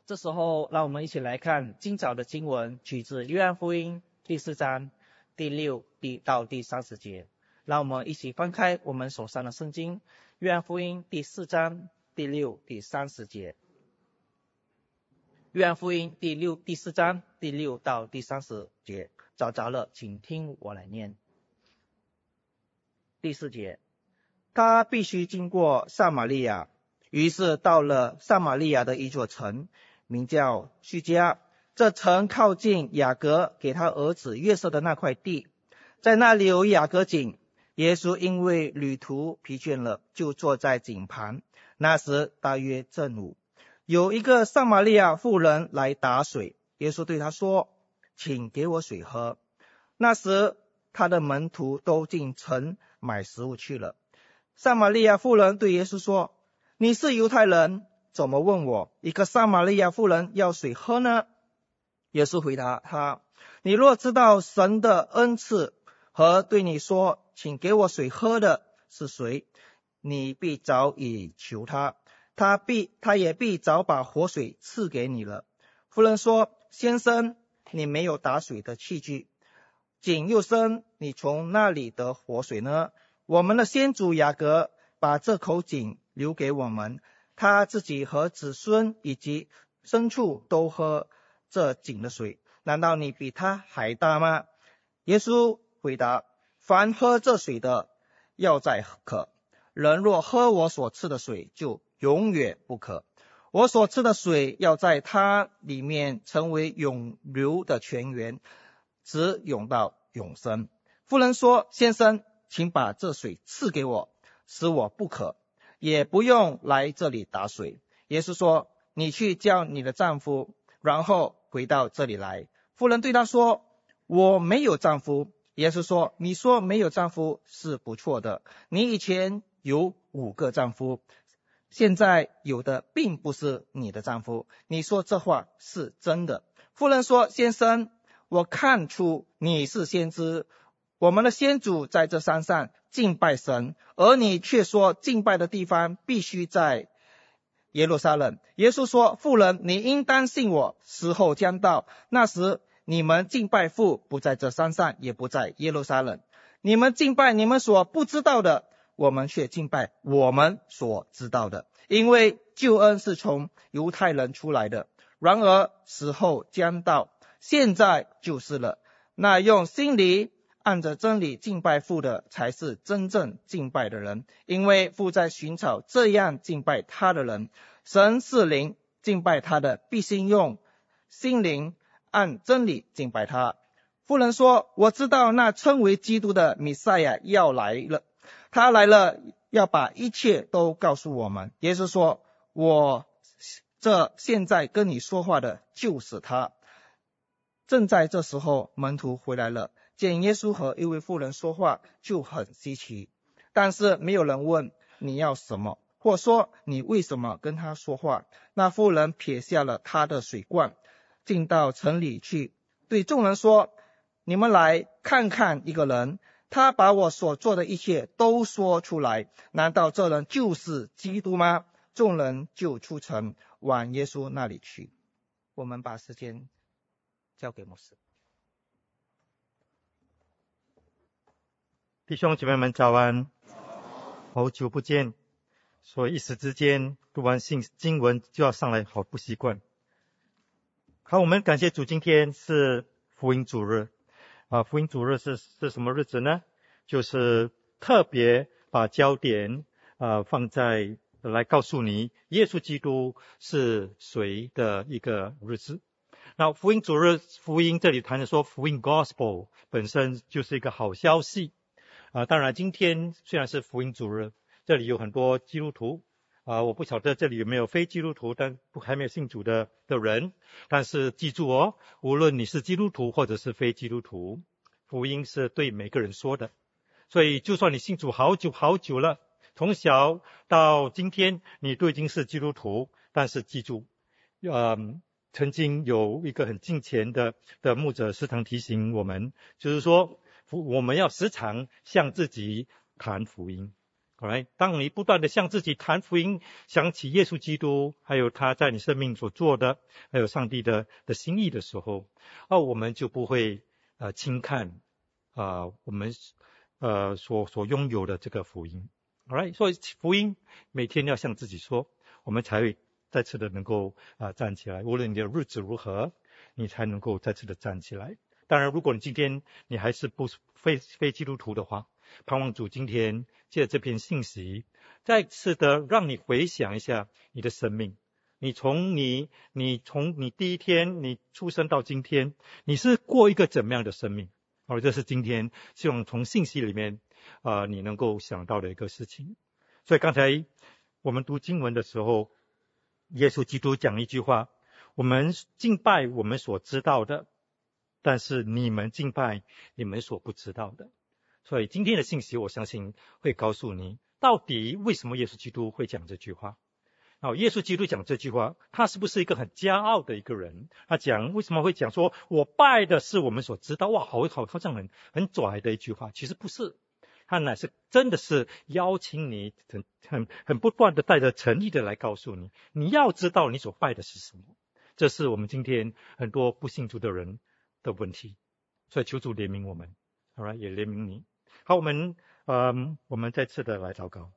这时候让我们一起来看今早的经文，取自约翰福音第4章第6到第30节。让我们一起翻开我们手上的圣经，约翰福音第4章第6、第30节。约翰福音第4章第6到第30节，找着了请听我来念。第4节，他必须经过撒玛利亚，于是到了撒玛利亚的一座城，名叫叙加。这城靠近雅各给他儿子约瑟的那块地，在那里有雅各井。耶稣因为旅途疲倦了，就坐在井旁。那时大约正午，有一个撒玛利亚妇人来打水，耶稣对她说：“请给我水喝。”那时他的门徒都进城买食物去了。撒玛利亚妇人对耶稣说：“你是犹太人，怎么问我一个撒玛利亚妇人要水喝呢？”耶稣回答他：“你若知道神的恩赐和对你说请给我水喝的是谁，你必早已求他，他也必早把活水赐给你了。”妇人说：“先生，你没有打水的器具，井又深，你从哪里得活水呢？我们的先祖雅各把这口井留给我们，他自己和子孙以及牲畜都喝这井的水，难道你比他还大吗？”耶稣回答：“凡喝这水的，要再渴；人若喝我所赐的水，就永远不渴。我所赐的水要在他里面成为永流的泉源，直涌到永生。”妇人说：“先生，请把这水赐给我，使我不渴，也不用来这里打水。”耶稣说：“你去叫你的丈夫，然后回到这里来。”妇人对他说：“我没有丈夫。”耶稣说：“你说没有丈夫是不错的，你以前有5个丈夫，现在有的并不是你的丈夫，你说这话是真的。”妇人说：“先生，我看出你是先知，我们的先祖在这山上敬拜神，而你却说敬拜的地方必须在耶路撒冷。”耶稣说：“妇人，你应当信我，时候将到，那时你们敬拜父不在这山上，也不在耶路撒冷。你们敬拜你们所不知道的，我们却敬拜我们所知道的，因为救恩是从犹太人出来的。然而时候将到，现在就是了。那用心里按着真理敬拜父的，才是真正敬拜的人，因为父在寻找这样敬拜他的人。神是灵，敬拜他的必须用心灵按真理敬拜他。”妇人说：“我知道那称为基督的弥赛亚要来了，他来了，要把一切都告诉我们。”耶稣说：“我这现在跟你说话的就是他。”正在这时候，门徒回来了，见耶稣和一位妇人说话，就很稀奇。但是没有人问你要什么，或说你为什么跟他说话。那妇人撇下了他的水罐，进到城里去，对众人说：“你们来看看一个人，他把我所做的一切都说出来，难道这人就是基督吗？”众人就出城往耶稣那里去。我们把时间交给牧师。 弟兄姐妹们早安，好久不见，所以一时之间读完经文就要上来，好不习惯。好，我们感谢主，今天是福音主日福音主日是什么日子呢？就是特别把焦点放在来告诉你耶稣基督是谁的一个日子。那福音主日，福音这里谈的说福音 Gospel 本身就是一个好消息当然今天虽然是福音主日，这里有很多基督徒我不晓得这里有没有非基督徒但还没有信主的人，但是记住无论你是基督徒或者是非基督徒，福音是对每个人说的。所以就算你信主好久了，从小到今天你都已经是基督徒，但是记住曾经有一个很敬虔的牧者时常提醒我们，就是说我们要时常向自己谈福音 Alright， 当你不断的向自己谈福音，想起耶稣基督，还有他在你生命所做的，还有上帝的心意的时候，我们就不会轻看我们所拥有的这个福音。Alright， 所以福音每天要向自己说，我们才会再次的能够站起来。无论你的日子如何，你才能够再次的站起来。当然，如果你今天你还是非基督徒的话，盼望主今天借着这篇信息，再次的让你回想一下你的生命。你从你第一天你出生到今天，你是过一个怎么样的生命？这是今天希望从信息里面你能够想到的一个事情。所以刚才我们读经文的时候，耶稣基督讲一句话：我们敬拜我们所知道的，但是你们敬拜你们所不知道的。所以今天的信息我相信会告诉你，到底为什么耶稣基督会讲这句话。耶稣基督讲这句话，他是不是一个很骄傲的一个人？他讲为什么会讲说我拜的是我们所知道？哇，好像很拽的一句话。其实不是，他乃是真的是邀请你很不断的带着诚意的来告诉你，你要知道你所拜的是什么。这是我们今天很多不信主的人的问题。所以求主怜悯我们，也怜悯你。好，我们再次的来祷告。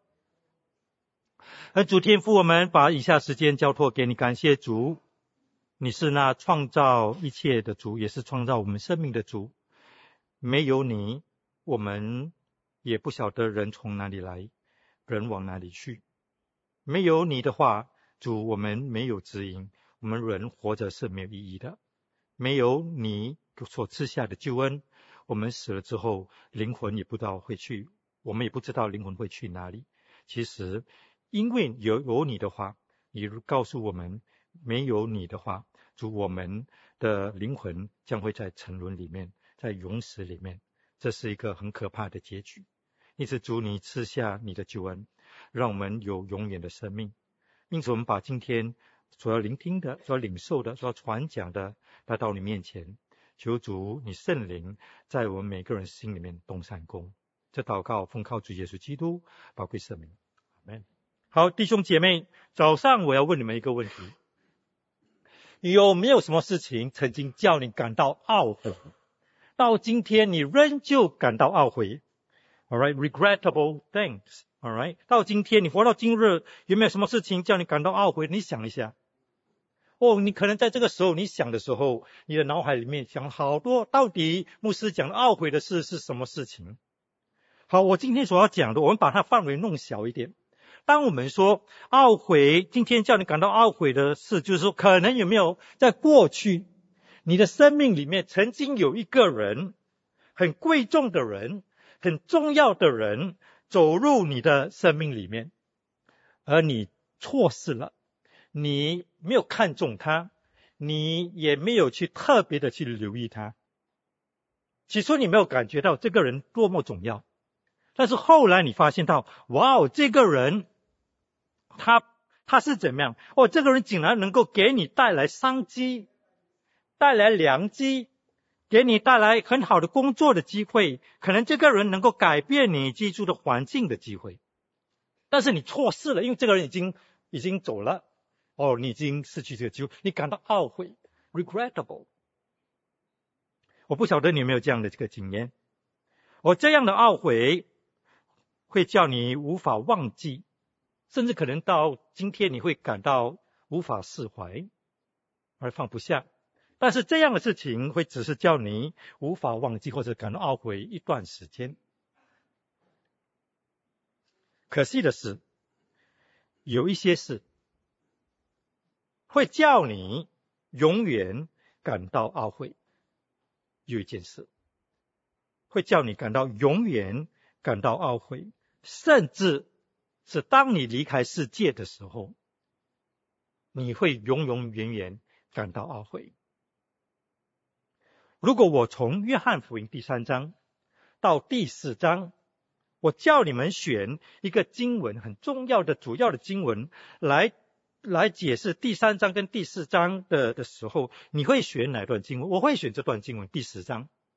主天父，我们把以下时间交托给你，感谢主，你是那创造一切的主，也是创造我们生命的主。没有你，我们也不晓得人从哪里来，人往哪里去。没有你的话，主，我们没有指引，我们人活着是没有意义的。没有你所赐下的救恩，我们死了之后，灵魂也不知道会去，我们也不知道灵魂会去哪里。其实因为有你的话，你告诉我们，没有你的话，主，我们的灵魂将会在沉沦里面，在永死里面，这是一个很可怕的结局。因此主，你赐下你的救恩，让我们有永远的生命。因此我们把今天所要聆听的，所要领受的，所要传讲的带到你面前，求主你圣灵在我们每个人心里面动善工。这祷告奉靠主耶稣基督宝贵圣名，阿们。好，弟兄姐妹，早上我要问你们一个问题：有没有什么事情曾经叫你感到懊悔，到今天你仍旧感到懊悔？ Alright, regrettable things. Alright, 到今天你活到今日，有没有什么事情叫你感到懊悔？你想一下。你可能在这个时候你想的时候，你的脑海里面想好多，到底牧师讲的懊悔的事是什么事情？好，我今天所要讲的，我们把它范围弄小一点。当我们说懊悔，今天叫你感到懊悔的事，就是说可能有没有在过去你的生命里面曾经有一个人，很贵重的人，很重要的人走入你的生命里面，而你错失了，你没有看重他，你也没有去特别的去留意他。起初你没有感觉到这个人多么重要，但是后来你发现到，哇，这个人他是怎么样？这个人竟然能够给你带来商机，带来良机，给你带来很好的工作的机会，可能这个人能够改变你居住的环境的机会。但是你错失了，因为这个人已经走了，你已经失去这个机会，你感到懊悔 regrettable。 我不晓得你有没有这样的这个经验。这样的懊悔会叫你无法忘记，甚至可能到今天你会感到无法释怀而放不下。但是这样的事情会只是叫你无法忘记或者感到懊悔一段时间。可惜的是，有一些事会叫你永远感到懊悔。有一件事会叫你感到永远感到懊悔，甚至是当你离开世界的时候，你会永永远远感到懊悔。如果我从约翰福音第3章到第4章，我叫你们选一个经文，很重要的主要的经文来解释第3章跟第4章的时候，你会选哪段经文？我会选这段经文第10章。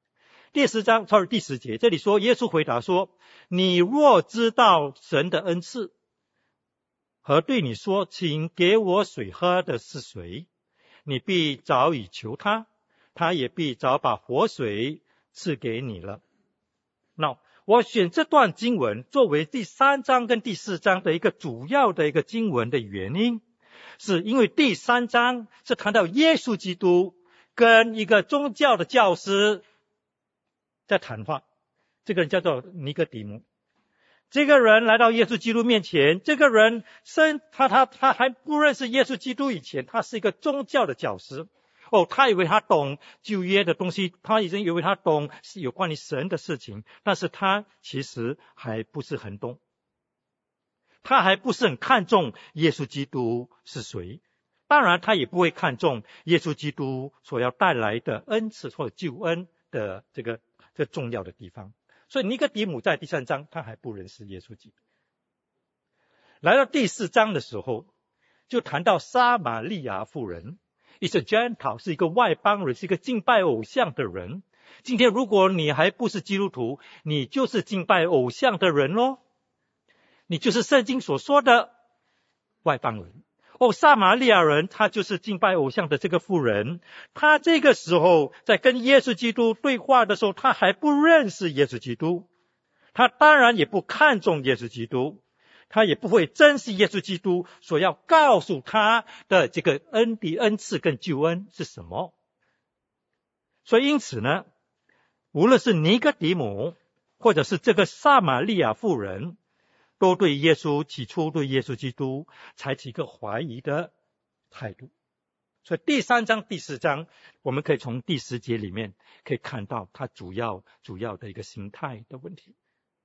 第10节，这里说耶稣回答说，你若知道神的恩赐和对你说请给我水喝的是谁，你必早已求他，他也必早把活水赐给你了。那我选这段经文作为第3章跟第4章的一个主要的一个经文的原因，是因为第3章是谈到耶稣基督跟一个宗教的教师在谈话，这个人叫做尼哥底母。这个人来到耶稣基督面前，这个人他还不认识耶稣基督以前，他是一个宗教的教师。他以为他懂旧约的东西，他已经以为他懂有关于神的事情，但是他其实还不是很懂，他还不是很看重耶稣基督是谁，当然他也不会看重耶稣基督所要带来的恩赐或者救恩的这个重要的地方。所以尼哥底母在第3章他还不认识耶稣基督。来到第4章的时候，就谈到撒玛利亚妇人，is a Gentile， 是一个外邦人，是一个敬拜偶像的人。今天如果你还不是基督徒，你就是敬拜偶像的人咯，你就是圣经所说的外邦人。撒玛利亚人他就是敬拜偶像的这个妇人，他这个时候在跟耶稣基督对话的时候，他还不认识耶稣基督，他当然也不看重耶稣基督，他也不会珍惜耶稣基督所要告诉他的这个恩赐跟救恩是什么。所以因此呢，无论是尼哥底母或者是这个撒玛利亚妇人，都起初对耶稣基督采取一个怀疑的态度。所以第3章第4章我们可以从第10节里面可以看到他主要的一个心态的问题。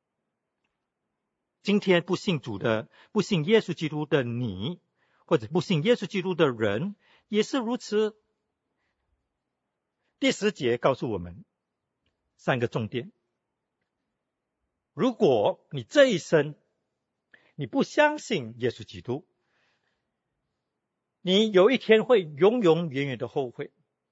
今天不信耶稣基督的你，或者不信耶稣基督的人也是如此。第10节告诉我们3个重点。如果你这一生你不相信耶稣基督，你有一天会永永远远的后悔。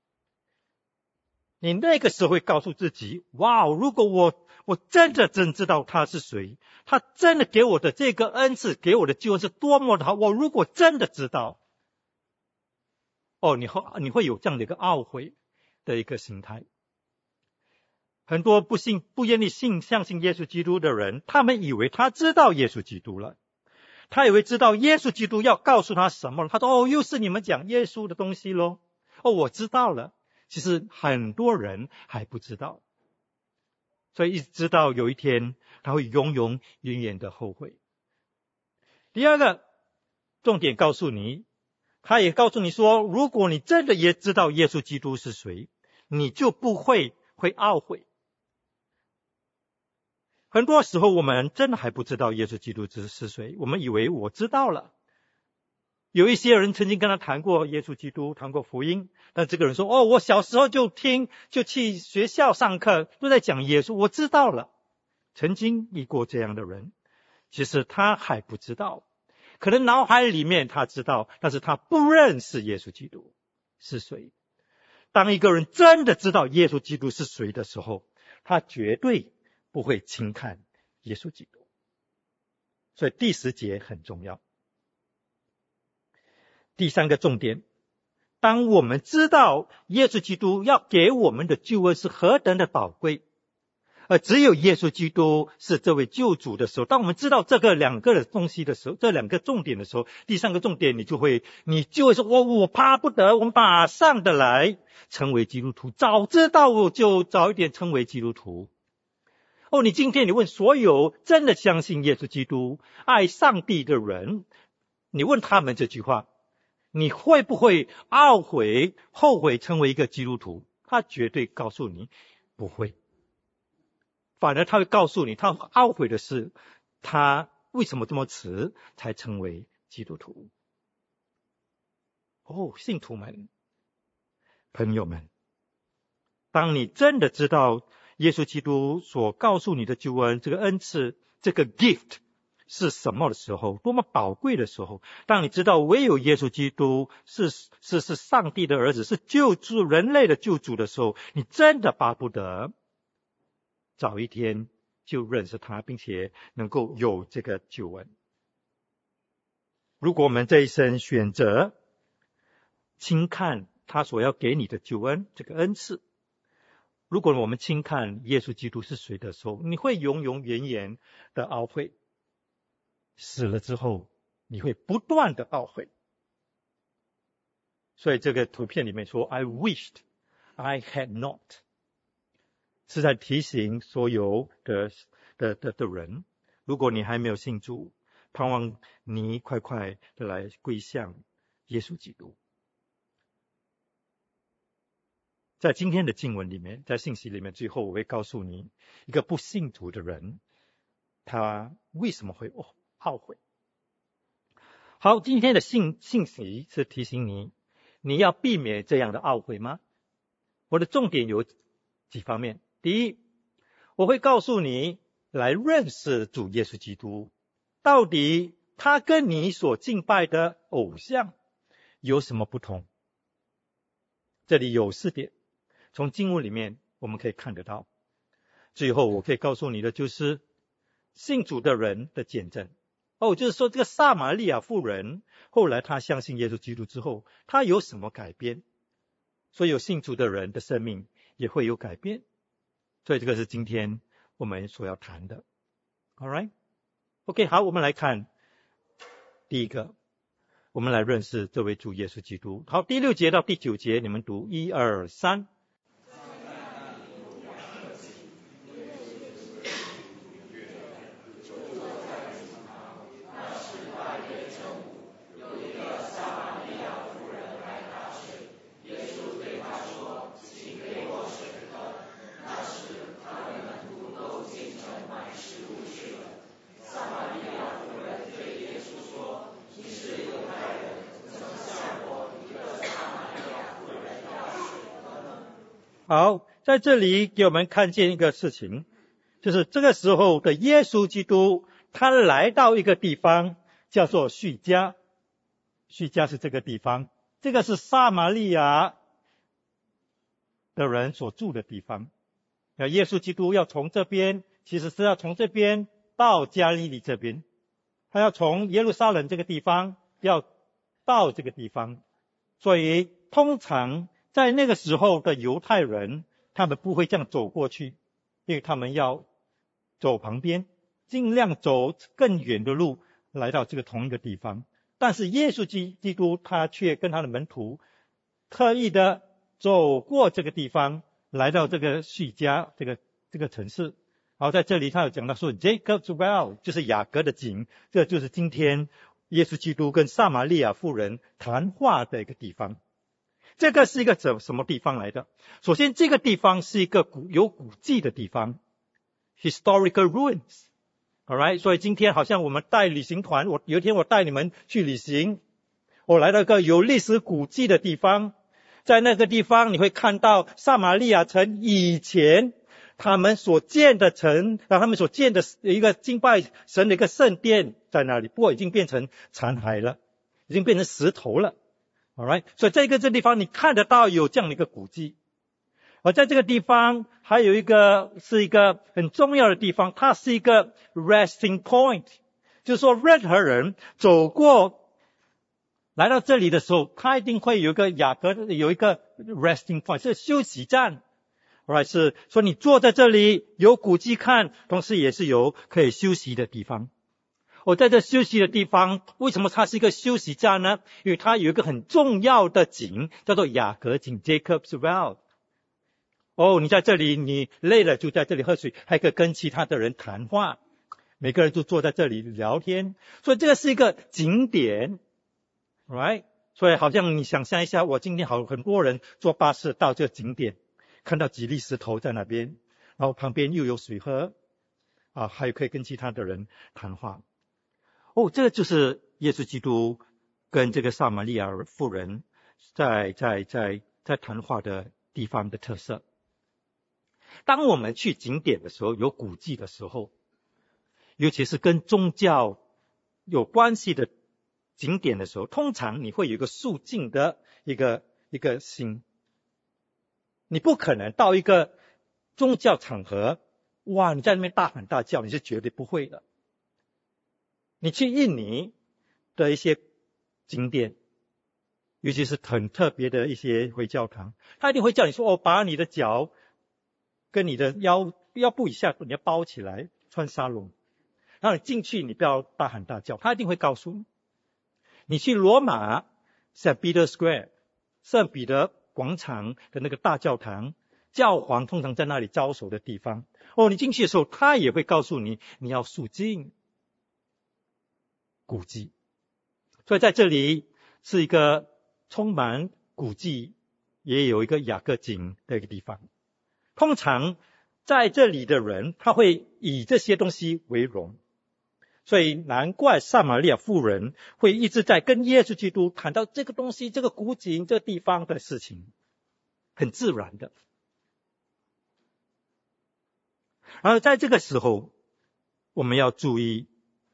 你那个时候会告诉自己，哇，如果我真知道他是谁，他真的给我的这个恩赐，给我的救恩是多么的好，我如果真的知道，你会有这样的一个懊悔的一个心态。很多不愿意相信耶稣基督的人，他们以为他知道耶稣基督了，他以为知道耶稣基督要告诉他什么了，他说又是你们讲耶稣的东西咯，我知道了。其实很多人还不知道，所以一直知道有一天他会永永远远的后悔。第二个重点告诉你，他也告诉你说，如果你真的也知道耶稣基督是谁，你就不会懊悔。很多时候我们真的还不知道耶稣基督是谁，我们以为我知道了。有一些人曾经跟他谈过耶稣基督，谈过福音，但这个人说，我小时候就去学校上课都在讲耶稣，我知道了。曾经遇过这样的人，其实他还不知道，可能脑海里面他知道，但是他不认识耶稣基督是谁。当一个人真的知道耶稣基督是谁的时候，他绝对不会轻看耶稣基督。所以第10节很重要。第3个重点，当我们知道耶稣基督要给我们的救恩是何等的宝贵，而只有耶稣基督是这位救主的时候，当我们知道这个2个的东西的时候，这2个重点的时候，第3个重点你就会说，我巴不得我马上的来成为基督徒，早知道我就早一点成为基督徒。你今天你问所有真的相信耶稣基督爱上帝的人，你问他们这句话，你会不会后悔成为一个基督徒？他绝对告诉你不会，反而他会告诉你，他懊悔的是他为什么这么迟才成为基督徒。信徒们，朋友们，当你真的知道耶稣基督所告诉你的救恩，这个恩赐，这个 gift 是什么的时候，多么宝贵的时候，当你知道唯有耶稣基督是上帝的儿子，是救助人类的救主的时候，你真的巴不得早一天就认识他，并且能够有这个救恩。如果我们这一生选择轻看他所要给你的救恩，这个恩赐，如果我们轻看耶稣基督是谁的时候，你会永永远远的懊悔。死了之后，你会不断的懊悔。所以这个图片里面说 I wished I had not， 是在提醒所有的人，如果你还没有信主，盼望你快快的来归向耶稣基督。在今天的经文里面，在信息里面，最后我会告诉你，一个不信主的人，他为什么会懊悔。好，今天的信息是提醒你，你要避免这样的懊悔吗？我的重点有几方面。第一，我会告诉你来认识主耶稣基督，到底他跟你所敬拜的偶像有什么不同。这里有4点，从经文里面我们可以看得到。最后我可以告诉你的就是信主的人的见证。就是说这个撒玛利亚妇人后来她相信耶稣基督之后，她有什么改变，所以有信主的人的生命也会有改变。所以这个是今天我们所要谈的。 Alright， OK， 好，我们来看第一个，我们来认识这位主耶稣基督。好，第6节到第9节你们读1、2、3。好，在这里给我们看见一个事情，就是这个时候的耶稣基督，他来到一个地方叫做叙加。叙加是这个地方，这个是撒玛利亚的人所住的地方。耶稣基督要从这边，其实是要从这边到加利利这边，他要从耶路撒冷这个地方要到这个地方。所以通常在那个时候的犹太人，他们不会这样走过去，因为他们要走旁边，尽量走更远的路来到这个同一个地方。但是耶稣基督他却跟他的门徒特意的走过这个地方，来到这个叙加这个城市。好，在这里他有讲到说 Jacob's Well， 就是雅各的井，这就是今天耶稣基督跟撒玛利亚妇人谈话的一个地方。这个是一个什么地方来的？首先这个地方是一个有古迹的地方， historical ruins。 Alright， 所以今天好像我们带旅行团，有一天我带你们去旅行，我来到一个有历史古迹的地方，在那个地方你会看到撒玛利亚城以前他们所建的城，他们所建的一个敬拜神的一个圣殿在那里，不过已经变成残骸了，已经变成石头了。Alright， 所以这地方你看得到有这样的一个古迹。而在这个地方还有是一个很重要的地方，它是一个 resting point， 就是说任何人走过来到这里的时候，他一定会有一个有一个 resting point， 是休息站。Alright， 是说你坐在这里有古迹看，同时也是有可以休息的地方。在这休息的地方，为什么它是一个休息站呢？因为它有一个很重要的井，叫做雅各井 Jacob's Well。你在这里，你累了就在这里喝水，还可以跟其他的人谈话，每个人都坐在这里聊天，所以这个是一个景点。Right， 所以好像你想象一下，我今天很多人坐巴士到这个景点，看到几粒石头在那边，然后旁边又有水喝，还有可以跟其他的人谈话。这个就是耶稣基督跟这个撒玛利亚妇人在谈话的地方的特色。当我们去景点的时候，有古迹的时候，尤其是跟宗教有关系的景点的时候，通常你会有一个肃静的一个心。你不可能到一个宗教场合哇，你在那边大喊大叫，你是绝对不会的。你去印尼的一些景点，尤其是很特别的一些回教堂，他一定会叫你说，把你的脚跟你的腰部以下你要包起来，穿沙龙，然后你进去你不要大喊大叫，他一定会告诉你。你去罗马 St. Peter Square 圣彼得广场的那个大教堂，教皇通常在那里招手的地方，你进去的时候他也会告诉你，你要肃静古迹。所以在这里是一个充满古迹，也有一个雅各井的一个地方。通常在这里的人他会以这些东西为荣，所以难怪撒玛利亚妇人会一直在跟耶稣基督谈到这个东西，这个古井，这个地方的事情，很自然的。而在这个时候我们要注意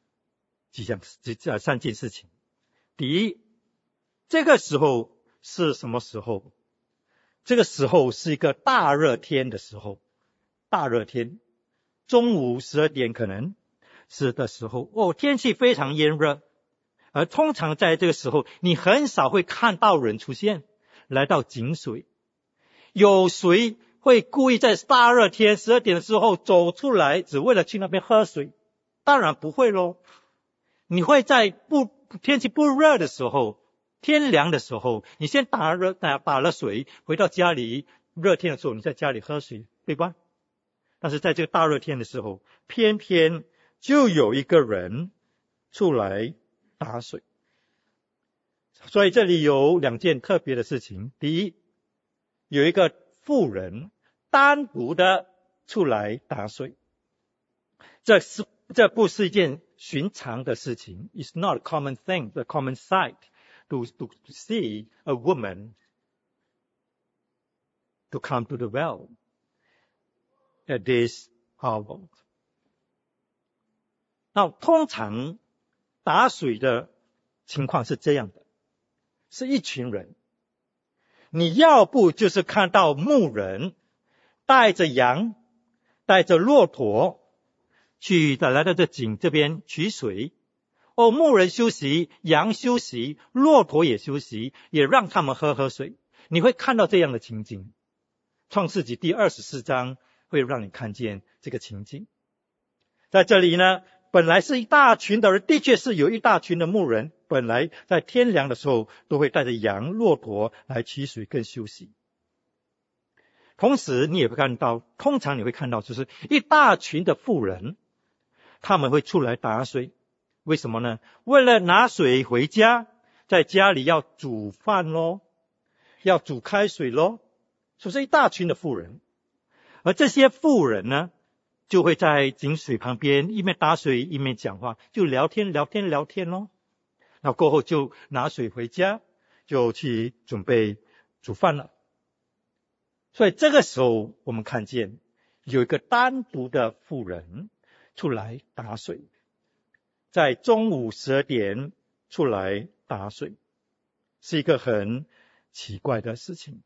3件事情。第一，这个时候是什么时候？这个时候是一个大热天的时候，大热天，中午12点可能是的时候，天气非常炎热，而通常在这个时候你很少会看到人出现来到井水。有谁会故意在大热天12点的时候走出来只为了去那边喝水？当然不会咯。你会在天气不热的时候，天凉的时候，你先打了水，回到家里，热天的时候你在家里喝水，对吧？但是在这个大热天的时候，偏偏就有一个人出来打水。所以这里有2件特别的事情。第一，有一个妇人单独的出来打水，这不是一件寻常的事情。 It's not a common thing, a common sight to see a woman to come to the well at this hour. 那通常打水的情况是这样的，是一群人，你要不就是看到牧人带着羊带着骆驼去来到这井这边取水，牧人休息，羊休息，骆驼也休息，也让他们喝水。你会看到这样的情景。创世纪第24章会让你看见这个情景。在这里呢，本来是一大群的人，的确是有一大群的牧人，本来在天凉的时候都会带着羊骆驼来取水跟休息。同时你也会看到，通常你会看到就是一大群的妇人，他们会出来打水。为什么呢？为了拿水回家，在家里要煮饭咯，要煮开水咯，所以是一大群的妇人。而这些妇人呢，就会在井水旁边一面打水一面讲话，就聊天咯。那过后就拿水回家，就去准备煮饭了。所以这个时候我们看见有一个单独的妇人出来打水，在中午12点出来打水，是一个很奇怪的事情。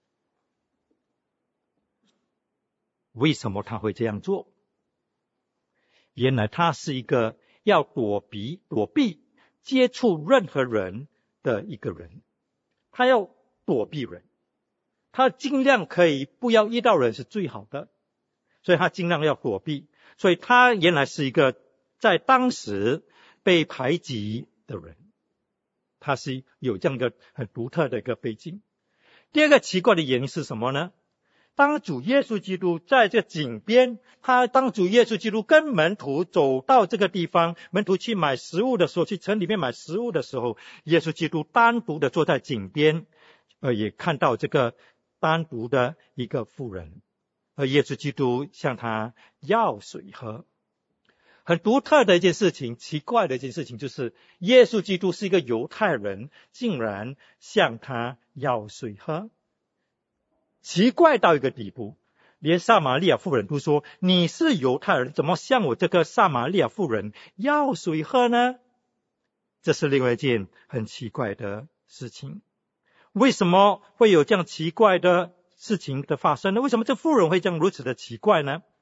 为什么他会这样做？原来他是一个要躲避接触任何人的一个人，他要躲避人，他尽量可以不要遇到人是最好的，所以他尽量要躲避。所以他原来是一个在当时被排挤的人，他是有这样一个很独特的一个背景。第二个奇怪的原因是什么呢？当主耶稣基督在这井边，当主耶稣基督跟门徒走到这个地方，门徒去买食物的时候，去城里面买食物的时候，耶稣基督单独的坐在井边，也看到这个单独的一个妇人，而耶稣基督向他要水喝。很独特的一件事情，奇怪的一件事情，就是耶稣基督是一个犹太人，竟然向他要水喝。奇怪到一个地步，连撒玛利亚妇人都说，你是犹太人，怎么向我这个撒玛利亚妇人要水喝呢？这是另外一件很奇怪的事情。为什么会有这样奇怪的事情的发生呢？为什么这妇人会这样如此的奇怪呢？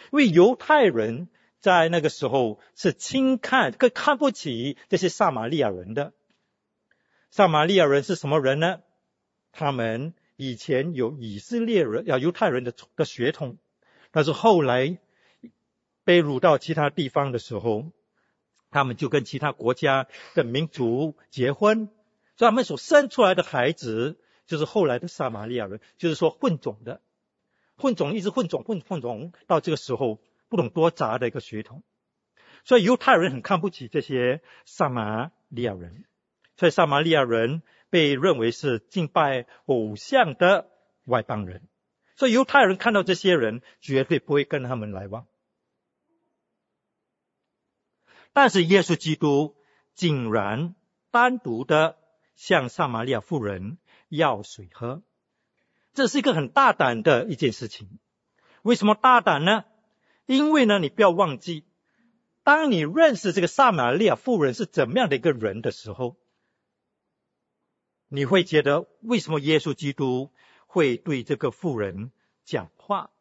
因为犹太人在那个时候是更看不起这些撒玛利亚人的。撒玛利亚人是什么人呢？他们以前有以色列人犹太人的血统，但是后来被掳到其他地方的时候，他们就跟其他国家的民族结婚，所以他们所生出来的孩子就是后来的撒玛利亚人，就是说混种一直混种到这个时候不懂多杂的一个血统。所以犹太人很看不起这些撒玛利亚人，所以撒玛利亚人被认为是敬拜偶像的外邦人，所以犹太人看到这些人绝对不会跟他们来往。但是耶稣基督竟然单独的向撒玛利亚妇人要水喝，这是一个很大胆的一件事情。为什么大胆呢？因为呢，你不要忘记，当你认识这个撒玛利亚妇人是怎么样的一个人的时候，你会觉得为什么耶稣基督会对这个妇人讲话？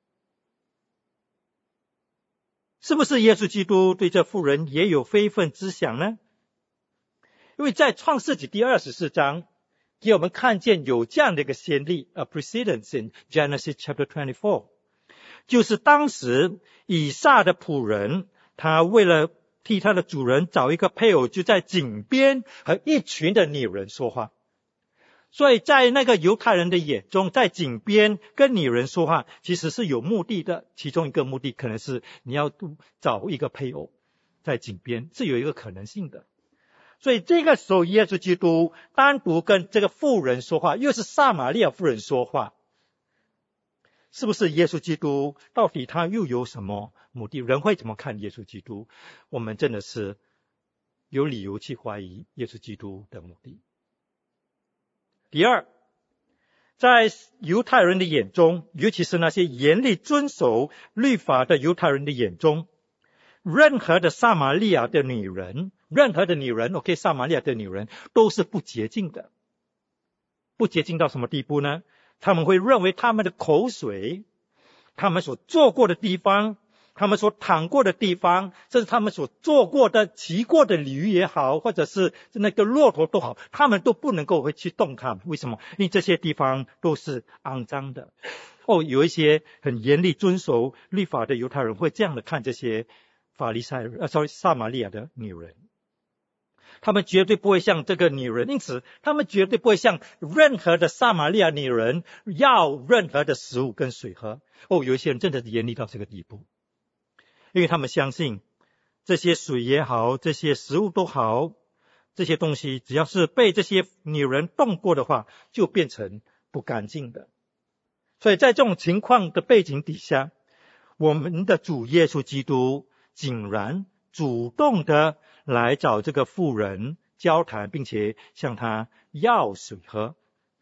是不是耶稣基督对这妇人也有非分之想呢？因为在创世纪第24章给我们看见有这样的一个先例 a precedence in Genesis chapter 24， 就是当时以撒的仆人，他为了替他的主人找一个配偶，就在井边和一群的女人说话。所以在那个犹太人的眼中，在井边跟女人说话其实是有目的的，其中一个目的可能是你要找一个配偶，在井边是有一个可能性的。所以这个时候耶稣基督单独跟这个妇人说话，又是撒玛利亚妇人说话，是不是耶稣基督到底他又有什么目的？人会怎么看耶稣基督？我们真的是有理由去怀疑耶稣基督的目的。第二，在犹太人的眼中，尤其是那些严厉遵守律法的犹太人的眼中，任何的撒玛利亚的女人，OK， 撒玛利亚的女人都是不洁净的。不洁净到什么地步呢？他们会认为他们的口水，他们所坐过的地方，他们所躺过的地方，甚至他们所坐过的骑过的驴也好，或者是那个骆驼都好，他们都不能够会去动它们。为什么？因为这些地方都是肮脏的。有一些很严厉遵守律法的犹太人会这样的看这些撒玛利亚的女人，他们绝对不会像这个女人，因此他们绝对不会像任何的撒玛利亚女人要任何的食物跟水喝。有一些人真的是严厉到这个地步，因为他们相信这些水也好，这些食物都好，这些东西只要是被这些女人动过的话，就变成不干净的。所以在这种情况的背景底下，我们的主耶稣基督竟然主动的来找这个妇人交谈，并且向她要水喝。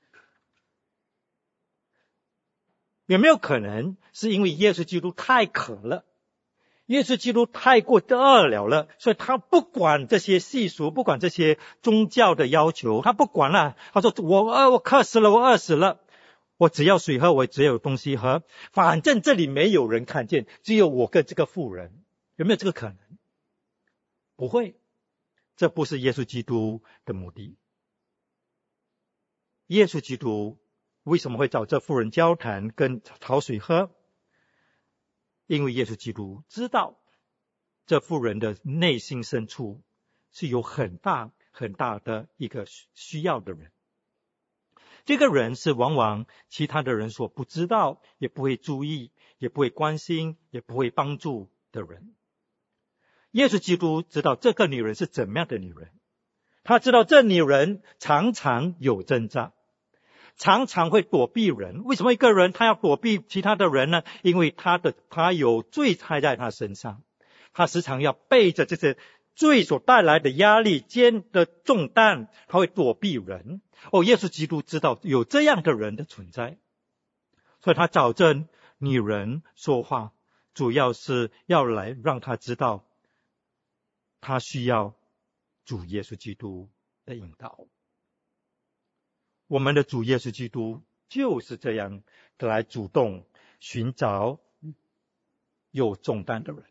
有没有可能是因为耶稣基督太渴了，耶稣基督太过饿了，所以他不管这些习俗，不管这些宗教的要求，他不管了。他说我渴死了，我饿死了，我只要水喝，我只要有东西喝，反正这里没有人看见，只有我跟这个妇人。有没有这个可能？不会，这不是耶稣基督的目的。耶稣基督为什么会找这妇人交谈跟讨水喝？因为耶稣基督知道这妇人的内心深处是有很大很大的一个需要的人，这个人是往往其他的人所不知道，也不会注意，也不会关心，也不会帮助的人。耶稣基督知道这个女人是怎么样的女人，他知道这女人常常有挣扎，常常会躲避人。为什么一个人他要躲避其他的人呢？因为他有罪害在他身上，他时常要背着这些罪所带来的压力、肩的重担，他会躲避人。耶稣基督知道有这样的人的存在，所以他找这女人说话，主要是要来让他知道他需要主耶稣基督的引导。我们的主耶稣基督就是这样来主动寻找有重担的人。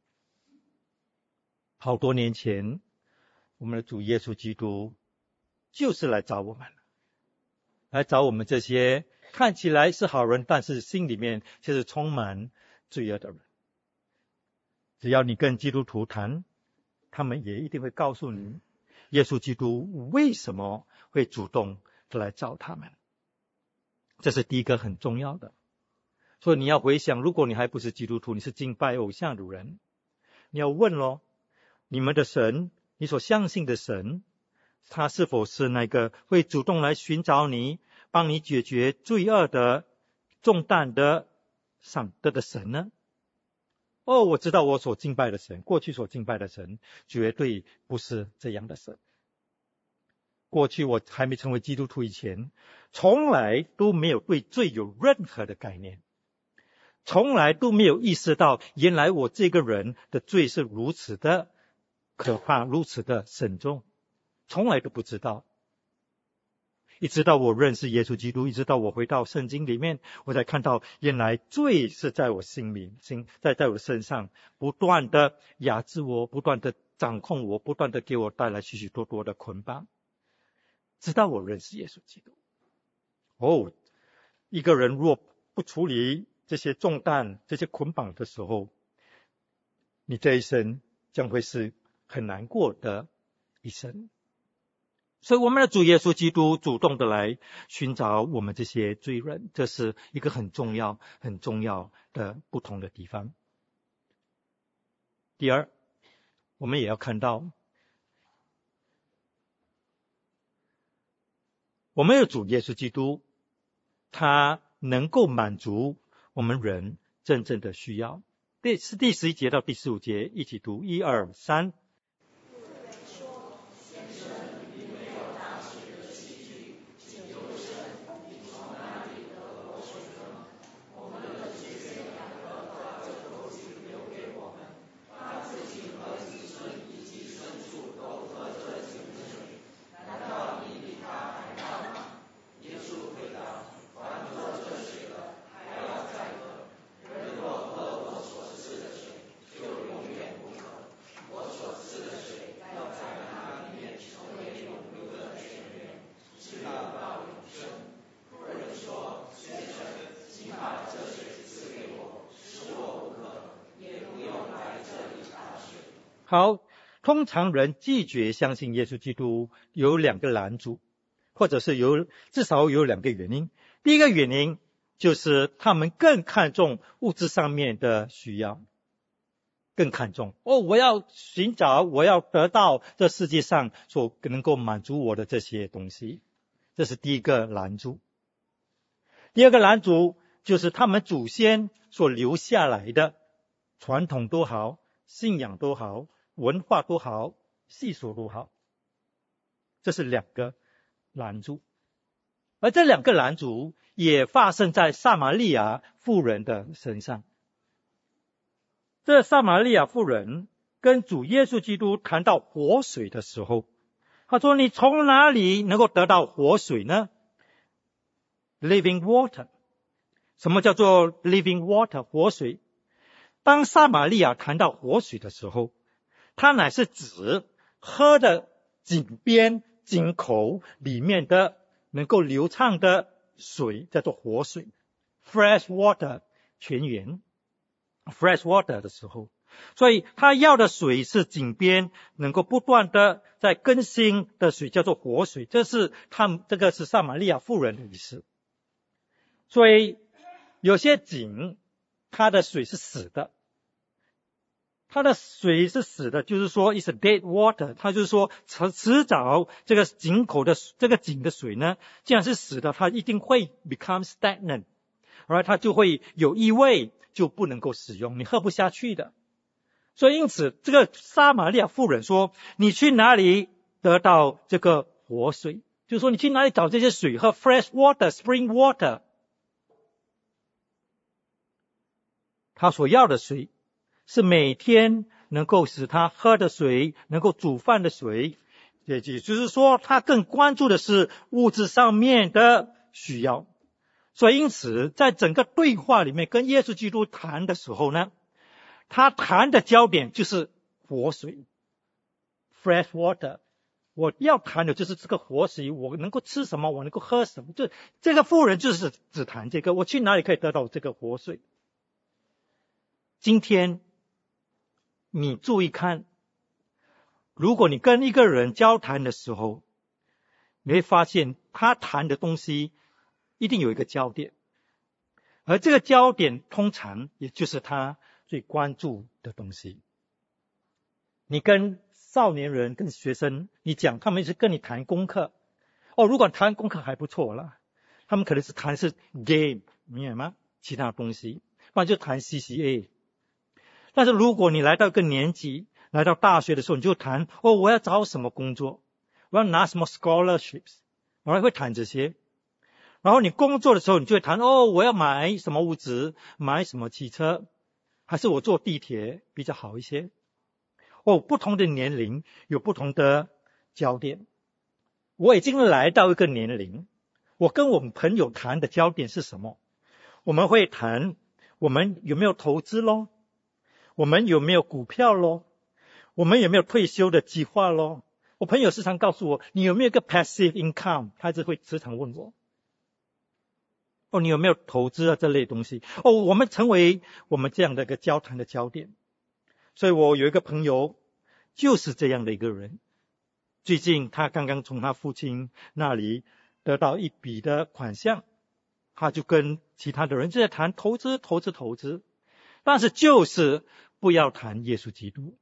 好多年前，我们的主耶稣基督就是来找我们，来找我们这些看起来是好人，但是心里面却是充满罪恶的人。只要你跟基督徒谈，他们也一定会告诉你，耶稣基督为什么会主动的来找他们。这是第一个很重要的。所以你要回想，如果你还不是基督徒，你是敬拜偶像的人，你要问咯，你们的神，你所相信的神，他是否是那个会主动来寻找你，帮你解决罪恶的重担的神呢？我知道我所敬拜的神，过去所敬拜的神绝对不是这样的神。过去我还没成为基督徒以前，从来都没有对罪有任何的概念，从来都没有意识到原来我这个人的罪是如此的可怕，如此的深重，从来都不知道。一直到我认识耶稣基督，一直到我回到圣经里面，我才看到原来罪是在我心里，在我身上不断的压制我，不断的掌控我，不断的给我带来许许多多的捆绑。直到我认识耶稣基督。一个人若不处理这些重担，这些捆绑的时候，你这一生将会是很难过的一生。所以我们的主耶稣基督主动的来寻找我们这些罪人，这是一个很重要的不同的地方。第二，我们也要看到我们的主耶稣基督，他能够满足我们人真正的需要。第11节到第15节一起读，1、2、3。好，通常人拒绝相信耶稣基督有两个拦阻，或者是至少有两个原因。第一个原因就是他们更看重物质上面的需要，更看重我要寻找，我要得到这世界上所能够满足我的这些东西，这是第一个拦阻。第二个拦阻就是他们祖先所留下来的传统都好，信仰都好，文化都好，习俗都好，这是两个拦阻。而这两个拦阻也发生在撒玛利亚妇人的身上。这撒玛利亚妇人跟主耶稣基督谈到活水的时候，他说，你从哪里能够得到活水呢？ Living water。 什么叫做 living water， 活水？当撒玛利亚谈到活水的时候，它乃是指喝的井边井口里面的能够流畅的水，叫做活水 fresh water， 泉源 fresh water 的时候，所以他要的水是井边能够不断的在更新的水，叫做活水。这个是撒玛利亚妇人的意思。所以有些井它的水是死的，它的水是死的，就是说 it's a dead water， 它就是说迟早这个井口的这个井的水呢，既然是死的，它一定会 become stagnant， 它就会有异味，就不能够使用，你喝不下去的。所以因此这个撒玛利亚妇人说，你去哪里得到这个活水？就是说你去哪里找这些水喝 fresh water spring water？ 他所要的水是每天能够使他喝的水，能够煮饭的水，也就是说他更关注的是物质上面的需要。所以因此在整个对话里面跟耶稣基督谈的时候呢， 他谈的焦点就是活水 fresh water， 我要谈的就是这个活水，我能够吃什么，我能够喝什么，就这个妇人就是只谈这个，我去哪里可以得到这个活水。今天你注意看，如果你跟一个人交谈的时候，你会发现他谈的东西一定有一个焦点，而这个焦点通常也就是他最关注的东西。你跟少年人跟学生你讲，他们是跟你谈功课，如果谈功课还不错啦，他们可能是谈是 game， 明白吗？其他东西不然就谈 CCA。 但是如果你来到一个年纪，来到大学的时候，你就谈我要找什么工作，我要拿什么 scholarships， 我会谈这些。然后你工作的时候，你就会谈我要买什么物质，买什么汽车，还是我坐地铁比较好一些。不同的年龄有不同的焦点。我已经来到一个年龄，我跟我们朋友谈的焦点是什么？我们会谈我们有没有投资咯，我们有没有股票咯，我们有没有退休的计划咯。我朋友时常告诉我，你有没有一个 passive income， 他就会时常问我你有没有投资这类东西。我们成为我们这样的一个交谈的焦点。所以我有一个朋友就是这样的一个人，最近他刚刚从他父亲那里得到一笔的款项，他就跟其他的人就在谈投资，但是就是不要谈耶稣基督。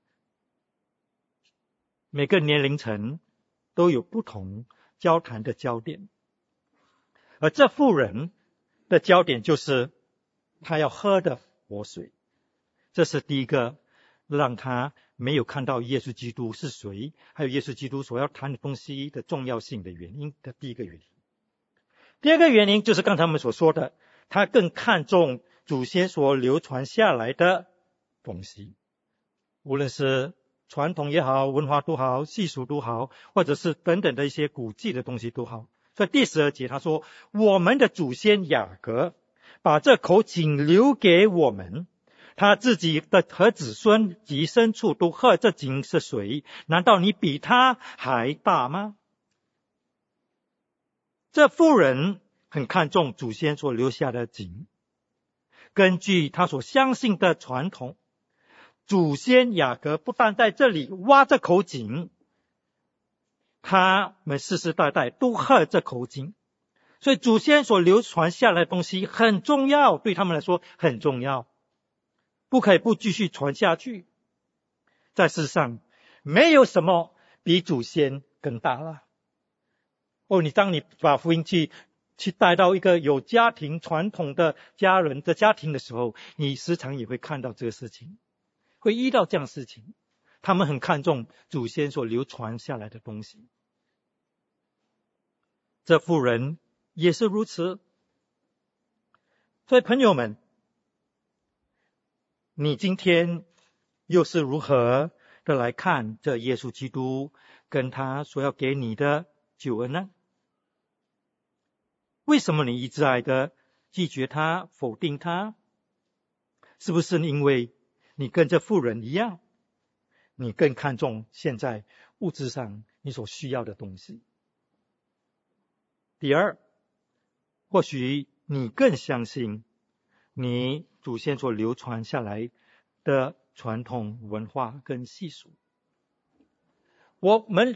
每个年龄层都有不同交谈的焦点，而这妇人的焦点就是他要喝的活水。这是第一个让他没有看到耶稣基督是谁，还有耶稣基督所要谈的东西的重要性的原因的第一个原因。第二个原因就是刚才我们所说的，他更看重祖先所流传下来的东西，无论是传统也好，文化都好，习俗都好，或者是等等的一些古迹的东西都好。所以第12节他说，我们的祖先雅各把这口井留给我们，他自己的和子孙及牲畜都喝这井是水，难道你比他还大吗？这妇人很看重祖先所留下的井，根据他所相信的传统，祖先雅各不但在这里挖这口井，他们世世代代都喝这口井，所以祖先所流传下来的东西很重要，对他们来说很重要，不可以不继续传下去。在世上没有什么比祖先更大了。当你把福音去带到一个有家庭传统的家人的家庭的时候，你时常也会看到这个事情，会遇到这样的事情。他们很看重祖先所流传下来的东西。这妇人也是如此。所以朋友们，你今天又是如何的来看这耶稣基督跟他所要给你的救恩呢？为什么你一再的拒绝他，否定他？是不是因为你跟这妇人一样，你更看重现在物质上你所需要的东西？第二，或许你更相信你祖先所流传下来的传统文化跟习俗。我们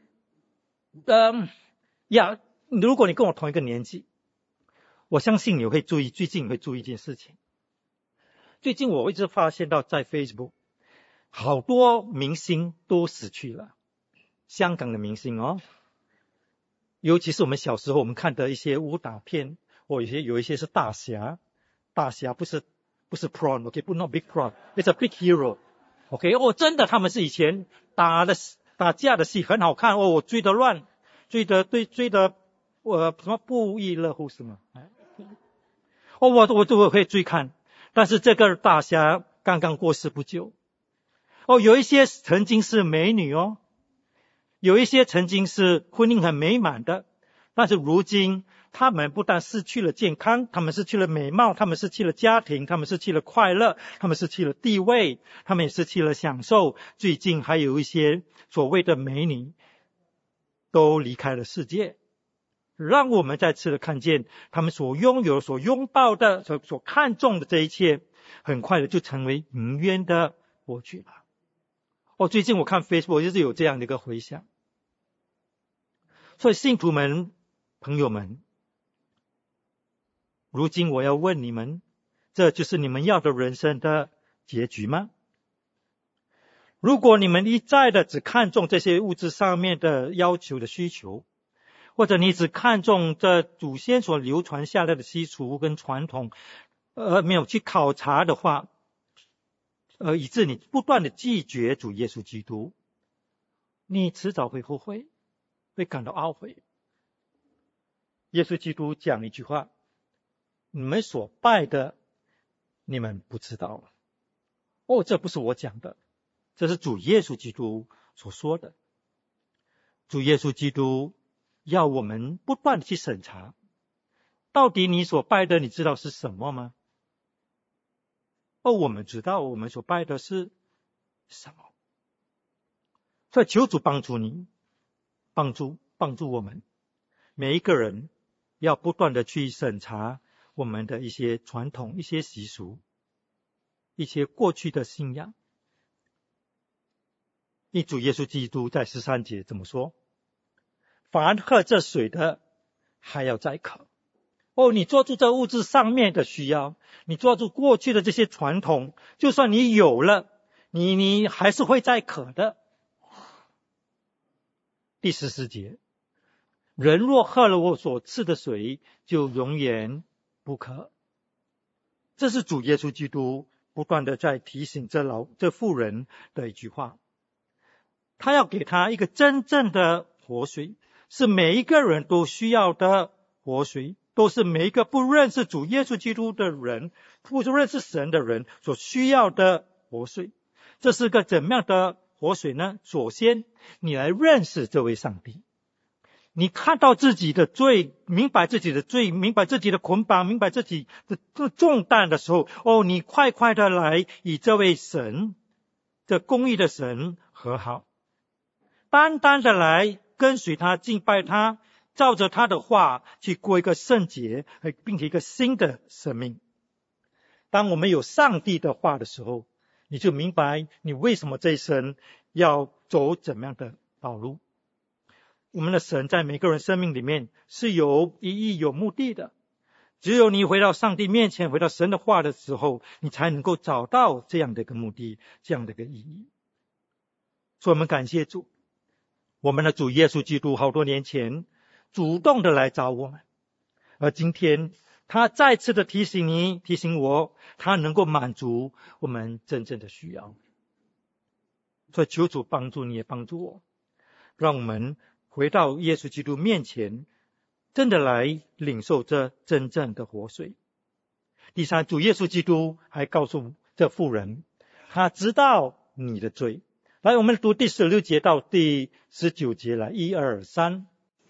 如果你跟我同一个年纪，我相信你会注意，最近你会注意一件事情。最近我一直发现到在 Facebook 好多明星都死去了，香港的明星尤其是我们小时候我们看的一些武打片，有一些是大侠不是 prawn， OK， 不 not big prawn， it's a big hero， OK， 真的他们是以前打架的戏很好看我追得乱，追得什么不亦乐乎是吗？我可以追看。但是这个大侠刚刚过世不久。有一些曾经是美女有一些曾经是婚姻很美满的，但是如今他们不但失去了健康，他们失去了美貌，他们失去了家庭，他们失去了快乐，他们失去了地位，他们也失去了享受。最近还有一些所谓的美女都离开了世界，让我们再次的看见他们所拥有、所拥抱的、所看重的这一切，很快的就成为永远的过去了。最近我看 Facebook 就是有这样的一个回响。所以信徒们、朋友们，如今我要问你们，这就是你们要的人生的结局吗？如果你们一再的只看重这些物质上面的要求的需求，或者你只看重这祖先所流传下来的习俗跟传统，没有去考察的话，以致你不断的拒绝主耶稣基督，你迟早会后悔，会感到懊悔。耶稣基督讲一句话，你们所拜的，你们不知道。这不是我讲的，这是主耶稣基督所说的。主耶稣基督要我们不断的去审查，到底你所拜的，你知道是什么吗？我们知道我们所拜的是什么。所以求主帮助你，帮助我们每一个人，要不断的去审查我们的一些传统、一些习俗、一些过去的信仰。主耶稣基督在13节这么说，凡喝这水的还要再渴。你抓住这物质上面的需要，你抓住过去的这些传统，就算你有了，你还是会再渴的。第14节，人若喝了我所赐的水，就永远不渴。这是主耶稣基督不断的在提醒这妇人的一句话。他要给他一个真正的活水，是每一个人都需要的活水，都是每一个不认识主耶稣基督的人，不认识神的人所需要的活水。这是个怎么样的活水呢？首先，你来认识这位上帝。你看到自己的罪，明白自己的罪，明白自己的捆绑，明白自己的重担的时候，你快快的来与这位神，这公义的神和好，单单的来跟随他，敬拜他，照着他的话去过一个圣洁并且一个新的生命。当我们有上帝的话的时候，你就明白你为什么这一生要走怎么样的道路。我们的神在每个人生命里面是有意义、有目的的。只有你回到上帝面前，回到神的话的时候，你才能够找到这样的一个目的，这样的一个意义。所以我们感谢主，我们的主耶稣基督好多年前主动的来找我们，而今天他再次的提醒你，提醒我，他能够满足我们真正的需要。所以求主帮助你，也帮助我，让我们回到耶稣基督面前，真的来领受这真正的活水。第三，主耶稣基督还告诉这妇人，他知道你的罪。来，我们读第16节到第19节来，1、2、3。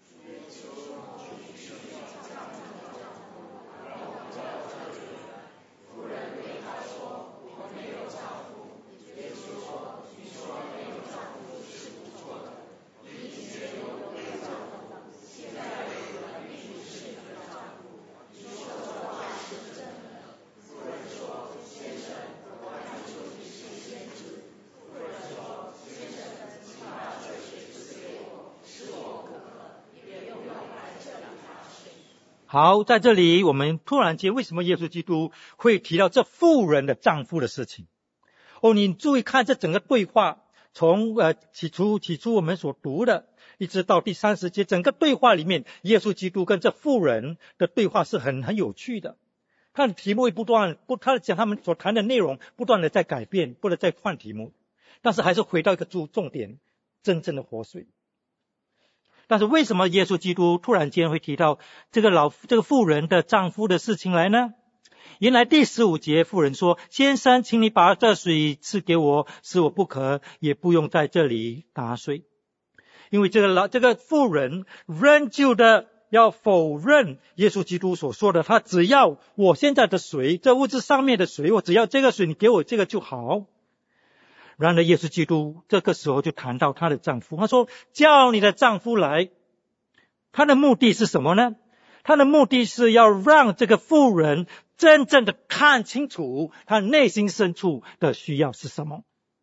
好，在这里我们突然间为什么耶稣基督会提到这妇人的丈夫的事情？你注意看这整个对话，从起初我们所读的，一直到第30节，整个对话里面，耶稣基督跟这妇人的对话是很有趣的。他的题目不断，他讲他们所谈的内容不断的在改变，不断在换题目，但是还是回到一个重点，真正的活水。但是为什么耶稣基督突然间会提到这个妇人的丈夫的事情来呢？原来第15节妇人说，先生，请你把这水赐给我，使我不渴，也不用在这里打水。因为这个妇人仍旧的要否认耶稣基督所说的，他只要我现在的水，这物质上面的水，我只要这个水，你给我这个就好。然而耶稣基督这个时候就谈到她的丈夫，他说叫你的丈夫来，他的目的是什么呢？他的目的是要让这个妇人真正的看清楚她内心深处的需要是什么，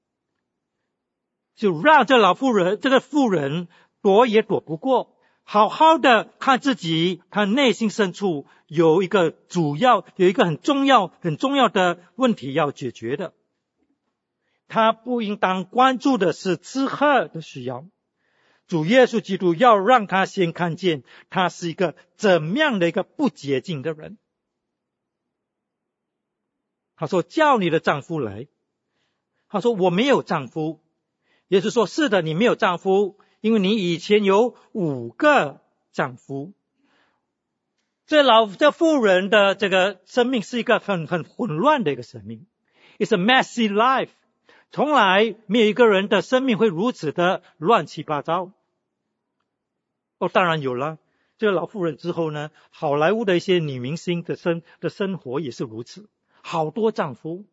就让这个妇人躲也躲不过，好好的看自己，她内心深处有一个很重要的问题要解决的。他不应当关注的是吃喝的需要，主耶稣基督要让他先看见他是一个怎么样的一个不洁净的人。他说叫你的丈夫来，他说我没有丈夫。耶稣说是的，你没有丈夫，因为你以前有5个丈夫。这妇人的这个生命是一个很混乱的一个生命， It's a messy life，从来没有一个人的生命会如此的乱七八糟。当然有了，这个老妇人之后呢，好莱坞的一些女明星的生活也是如此，好多丈夫。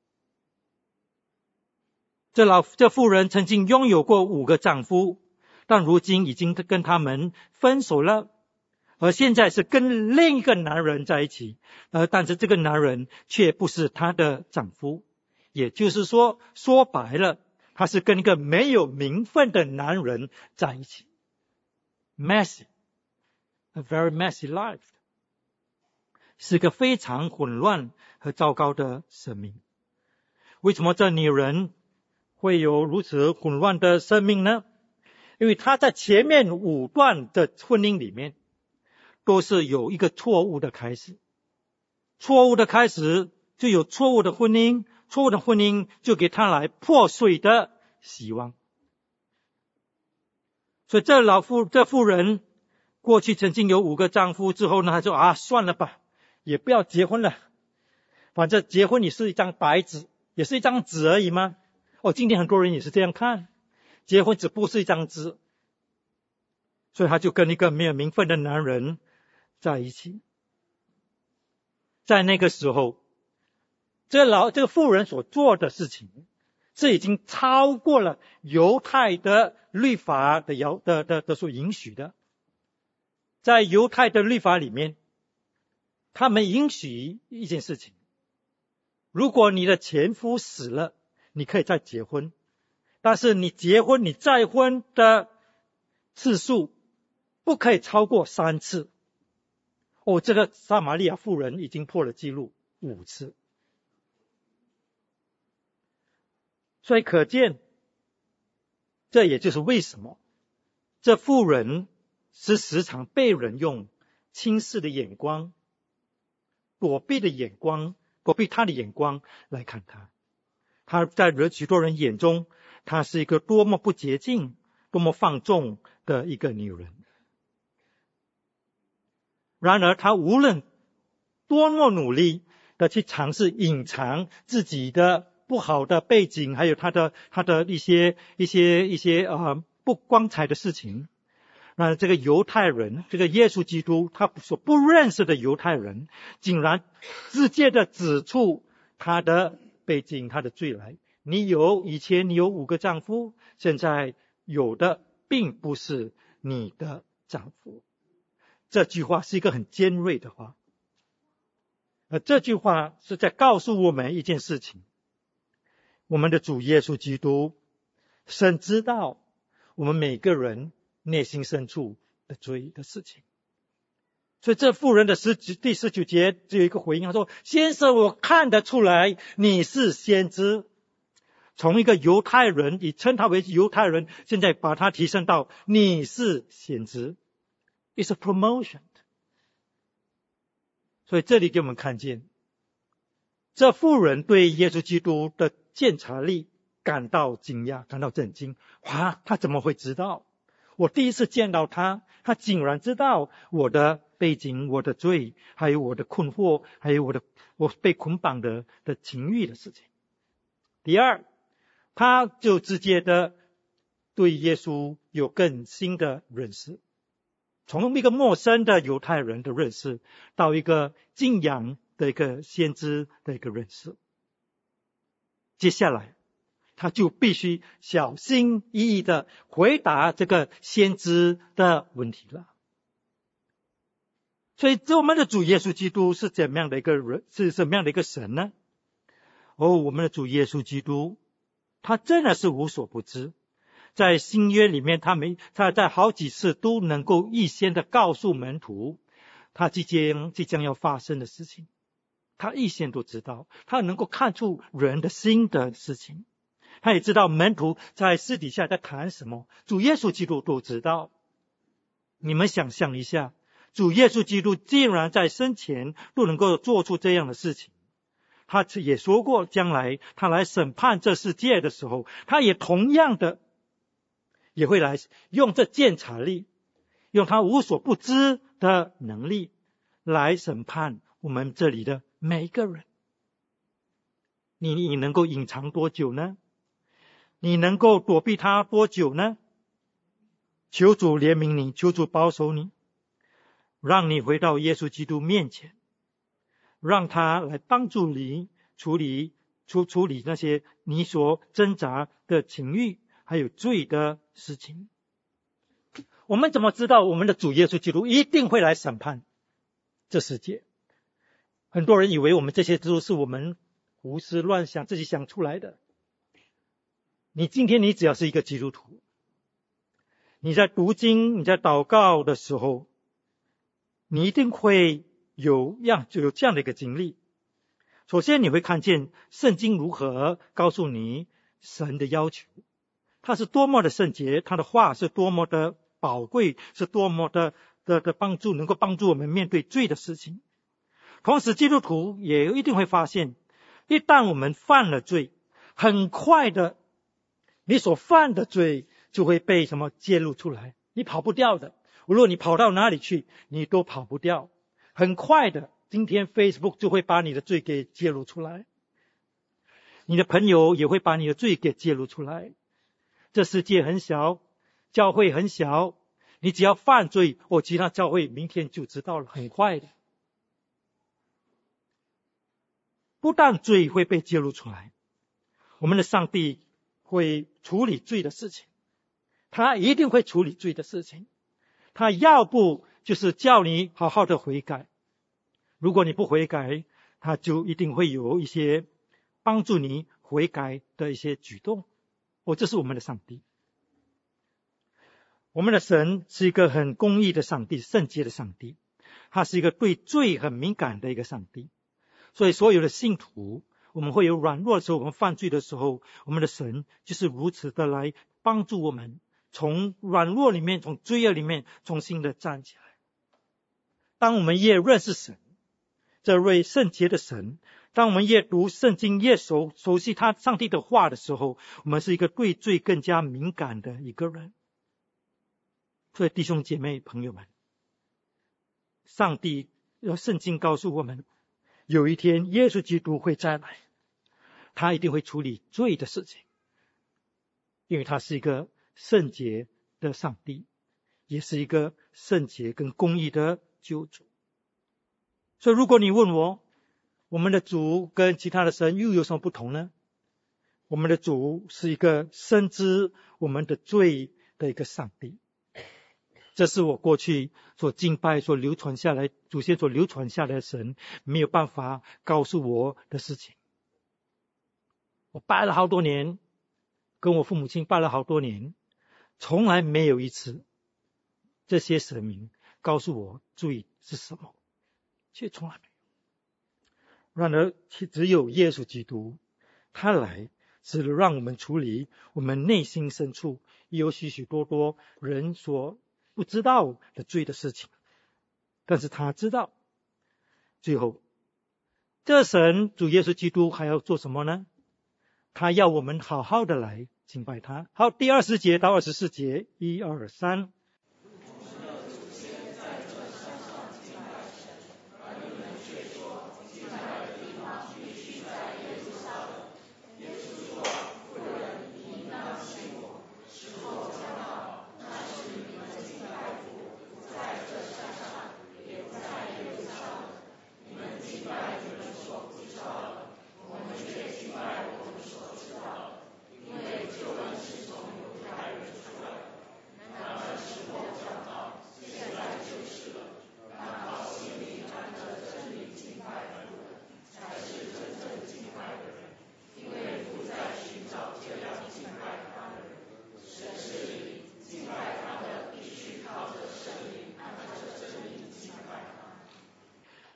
这妇人曾经拥有过5个丈夫，但如今已经跟他们分手了，而现在是跟另一个男人在一起，但是这个男人却不是她的丈夫。也就是说白了，他是跟一个没有名分的男人在一起。Messy, a very messy life， 是个非常混乱和糟糕的生命。为什么这女人会有如此混乱的生命呢？因为她在前面5段的婚姻里面，都是有一个错误的开始。错误的开始就有错误的婚姻，错误的婚姻就给他来破碎的希望。所以这妇人过去曾经有5个丈夫，之后呢，他说算了吧，也不要结婚了，反正结婚也是一张白纸，也是一张纸而已嘛。今天很多人也是这样看，结婚只不过是一张纸，所以他就跟一个没有名分的男人在一起。在那个时候，这个妇人所做的事情是已经超过了犹太的律法的所允许的。在犹太的律法里面，他们允许一件事情，如果你的前夫死了，你可以再结婚，但是你结婚你再婚的次数不可以超过3次。这个撒玛利亚妇人已经破了纪录5次。所以可见，这也就是为什么这妇人是时常被人用轻视的眼光、躲避他的眼光来看他。他在许多人眼中，她是一个多么不洁净、多么放纵的一个女人。然而她无论多么努力的去尝试隐藏自己的不好的背景，还有他的一些不光彩的事情，那这个犹太人，这个耶稣基督他所不认识的犹太人，竟然直接的指出他的背景，他的罪来。以前你有5个丈夫，现在有的并不是你的丈夫。这句话是一个很尖锐的话，这句话是在告诉我们一件事情：我们的主耶稣基督深知道我们每个人内心深处的罪的事情。所以这妇人的第19节只有一个回应，他说：先生，我看得出来你是先知。从一个犹太人，你称他为犹太人，现在把他提升到你是先知。It's a promotion。 所以这里给我们看见，这妇人对耶稣基督的鉴察力感到惊讶，感到震惊。他怎么会知道？我第一次见到他竟然知道我的背景、我的罪，还有我的困惑，还有我被捆绑的情欲的事情。第二，他就直接的对耶稣有更新的认识。 从一个陌生的犹太人的认识，到一个敬仰的一个先知的一个认识。接下来他就必须小心翼翼的回答这个先知的问题了。所以我们的主耶稣基督是怎么样的一个人，是什么样的一个神呢？我们的主耶稣基督他真的是无所不知，在新约里面他在好几次都能够预先的告诉门徒他即将要发生的事情，他预先都知道，他能够看出人的心的事情，他也知道门徒在私底下在谈什么，主耶稣基督都知道。你们想象一下，主耶稣基督竟然在生前都能够做出这样的事情，他也说过将来他来审判这世界的时候，他也同样的也会来用这鉴察力，用他无所不知的能力来审判我们这里的每一个人。你能够隐藏多久呢？你能够躲避他多久呢？求主怜悯你，求主保守你，让你回到耶稣基督面前，让他来帮助你处理那些你所挣扎的情欲还有罪的事情。我们怎么知道我们的主耶稣基督一定会来审判这世界？很多人以为我们这些都是我们胡思乱想自己想出来的。今天你只要是一个基督徒，你在读经你在祷告的时候，你一定会有这样的一个经历。首先你会看见圣经如何告诉你神的要求，他是多么的圣洁，他的话是多么的宝贵，是多么的帮助，能够帮助我们面对罪的事情。同时基督徒也一定会发现，一旦我们犯了罪，很快的你所犯的罪就会被揭露出来，你跑不掉的，无论你跑到哪里去你都跑不掉。很快的，今天 Facebook 就会把你的罪给揭露出来，你的朋友也会把你的罪给揭露出来。这世界很小，教会很小，你只要犯罪，其他教会明天就知道了，很快的。不但罪会被揭露出来，我们的上帝会处理罪的事情，他一定会处理罪的事情。他要不就是叫你好好的悔改，如果你不悔改，他就一定会有一些帮助你悔改的一些举动。这是我们的上帝。我们的神是一个很公义的上帝，圣洁的上帝，他是一个对罪很敏感的一个上帝。所以所有的信徒，我们会有软弱的时候，我们犯罪的时候，我们的神就是如此的来帮助我们从软弱里面，从罪恶里面重新的站起来。当我们越认识神，这位圣洁的神，当我们越读圣经，越熟悉他上帝的话的时候，我们是一个对罪更加敏感的一个人。所以弟兄姐妹朋友们，上帝圣经告诉我们，有一天耶稣基督会再来，他一定会处理罪的事情，因为他是一个圣洁的上帝，也是一个圣洁跟公义的救主。所以如果你问我们的主跟其他的神又有什么不同呢？我们的主是一个深知我们的罪的一个上帝，这是我过去所敬拜所流传下来，祖先所流传下来的神没有办法告诉我的事情。我拜了好多年，跟我父母亲拜了好多年，从来没有一次这些神明告诉我罪是什么，却从来没有。然而只有耶稣基督，他来是让我们处理我们内心深处有许许多多人所不知道的罪的事情，但是他知道。最后这神主耶稣基督还要做什么呢？他要我们好好的来敬拜他。好，第20节到24节，1、2、3。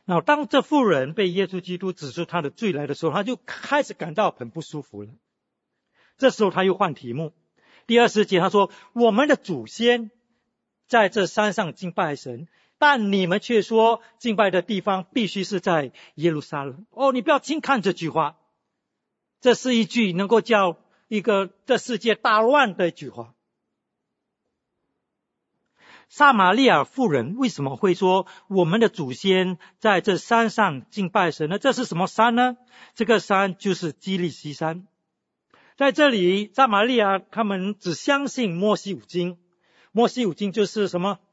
然后当这妇人被耶稣基督指出他的罪来的时候，他就开始感到很不舒服了。这时候他又换题目。第20节他说，我们的祖先在这山上敬拜神，但你们却说敬拜的地方必须是在耶路撒冷。你不要轻看这句话，这是一句能够叫这世界大乱的一句话。撒玛利亚妇人为什么会说我们的祖先在这山上敬拜神呢？这是什么山呢？这个山就是基利西山。在这里，撒玛利亚他们只相信摩西五经。摩西五经就是什么？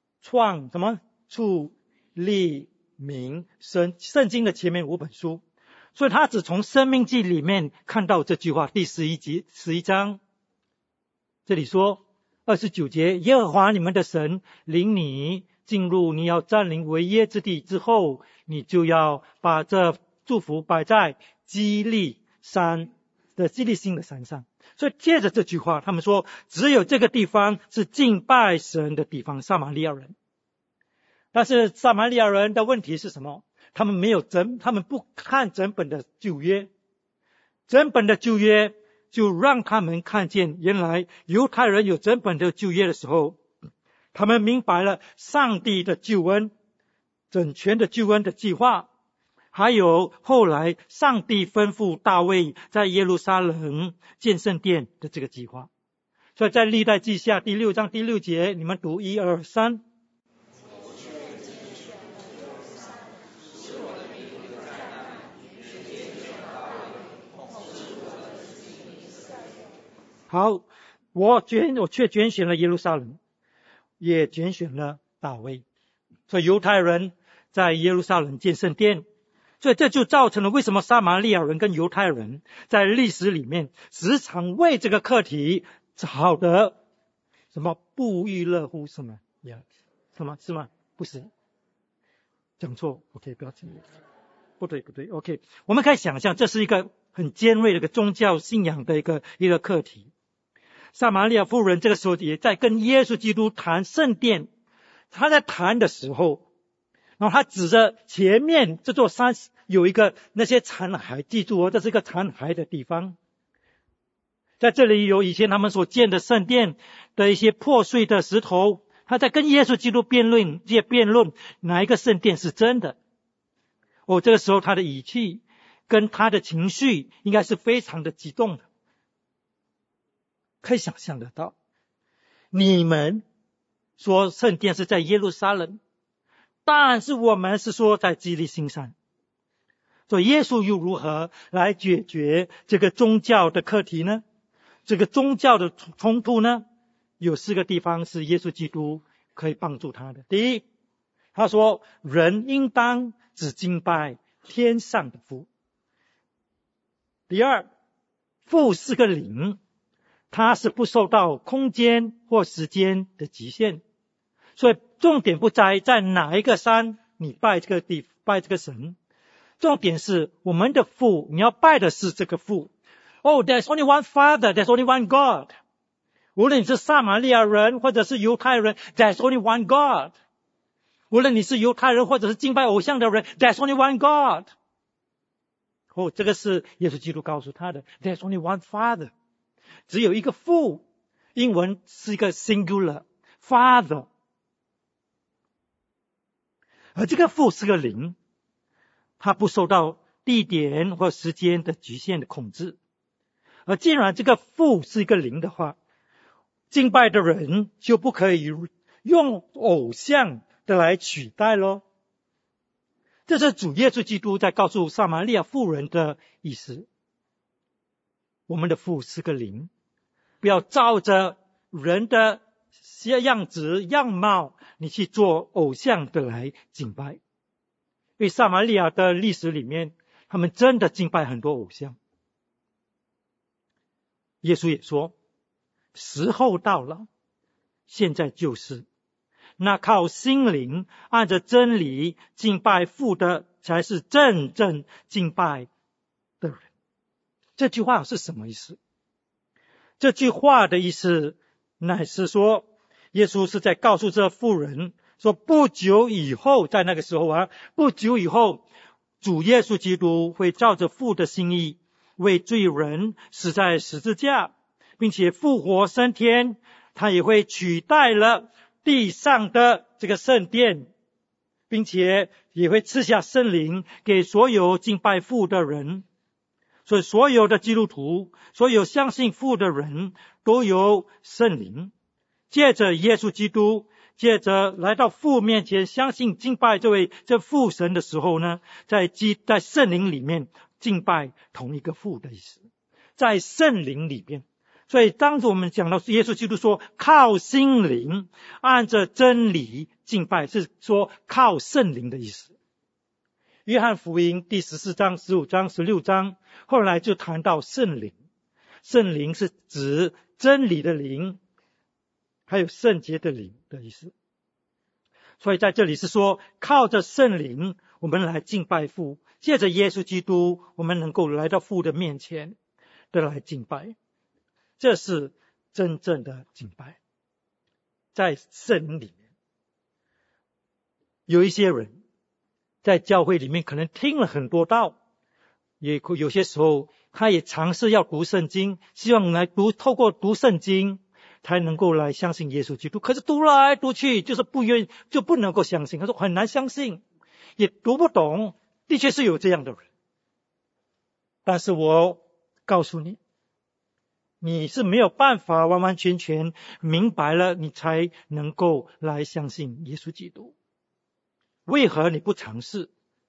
出利民圣经的前面5本书。所以他只从申命记里面看到这句话，第11章。这里说29节，耶和华你们的神领你进入你要占领为业之地之后，你就要把这祝福摆在基利山的基利心的山上。所以接着这句话，他们说只有这个地方是敬拜神的地方，撒玛利亚人。但是撒玛利亚人的问题是什么？他们不看整本的旧约。整本的旧约就让他们看见，原来犹太人有整本的旧约的时候，他们明白了上帝的救恩，整全的救恩的计划，还有后来上帝吩咐大卫在耶路撒冷建圣殿的这个计划。所以在历代记下第6章第6节，你们读1、2、3。好，我却拣选了耶路撒冷，也拣选了大卫。所以犹太人在耶路撒冷建圣殿，所以这就造成了为什么撒玛利亚人跟犹太人在历史里面时常为这个课题吵得什么不亦乐乎，是吗？是吗？不是，讲错 ，OK， 不要紧，不对 ，OK， 我们可以想象这是一个很尖锐的一个宗教信仰的一个课题。撒玛利亚妇人这个时候也在跟耶稣基督谈圣殿，他在谈的时候，然后他指着前面这座山有一个那些残骸，记住这是一个残骸的地方。在这里有以前他们所建的圣殿的一些破碎的石头，他在跟耶稣基督辩论哪一个圣殿是真的。这个时候他的语气跟他的情绪应该是非常的激动的。可以想象得到，你们说圣殿是在耶路撒冷，但是我们是说在基利心山。所以耶稣又如何来解决这个宗教的课题呢？这个宗教的冲突呢？有4个地方是耶稣基督可以帮助他的。第一，他说人应当只敬拜天上的父。第二，父是个灵，它是不受到空间或时间的局限，所以重点不在哪一个山你拜这个神，重点是我们的父，你要拜的是这个父。there's only one Father, there's only one God. 无论你是撒玛利亚人或者是犹太人， there's only one God. 无论你是犹太人或者是敬拜偶像的人， there's only one God. 这个是耶稣基督告诉他的， there's only one Father. 只有一个父，英文是一个 singular Father， 而这个父是个灵，它不受到地点或时间的局限的控制。而既然这个父是一个灵的话，敬拜的人就不可以用偶像的来取代咯。这是主耶稣基督在告诉撒玛利亚妇人的意思。我们的父是个灵，不要照着人的样子样貌你去做偶像的来敬拜。因为撒玛利亚的历史里面，他们真的敬拜很多偶像。耶稣也说，时候到了，现在就是，那靠心灵按着真理敬拜父的，才是真正敬拜的人。这句话是什么意思？这句话的意思乃是说，耶稣是在告诉这妇人说不久以后，在那个时候不久以后，主耶稣基督会照着父的心意为罪人死在十字架，并且复活升天，他也会取代了地上的这个圣殿，并且也会赐下圣灵给所有敬拜父的人。所以所有的基督徒，所有相信父的人都有圣灵。借着耶稣基督，借着来到父面前相信敬拜这父神的时候呢，在圣灵里面敬拜同一个父的意思，在圣灵里面。所以当我们讲到耶稣基督说靠心灵按着真理敬拜，是说靠圣灵的意思。约翰福音第14章、15章、16章后来就谈到圣灵，圣灵是指真理的灵，还有圣洁的灵的意思。所以在这里是说靠着圣灵我们来敬拜父，借着耶稣基督我们能够来到父的面前的来敬拜，这是真正的敬拜。在圣灵里面，有一些人在教会里面可能听了很多道，也有些时候他也尝试要读圣经，希望透过读圣经才能够来相信耶稣基督。可是读来读去就是就不能够相信，他说很难相信，也读不懂，的确是有这样的人。但是我告诉你，你是没有办法完完全全明白了，你才能够来相信耶稣基督。为何你不尝试？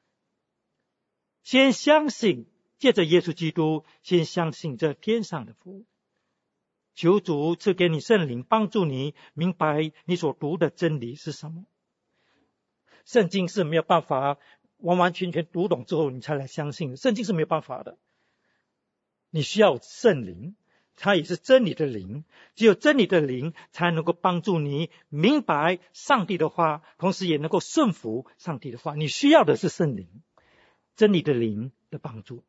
先相信，借着耶稣基督，先相信这天上的父。求主赐给你圣灵，帮助你明白你所读的真理是什么。圣经是没有办法完完全全读懂之后你才来相信的，圣经是没有办法的。你需要圣灵，它也是真理的灵，只有真理的灵才能够帮助你明白上帝的话，同时也能够顺服上帝的话。你需要的是圣灵，真理的灵的帮助。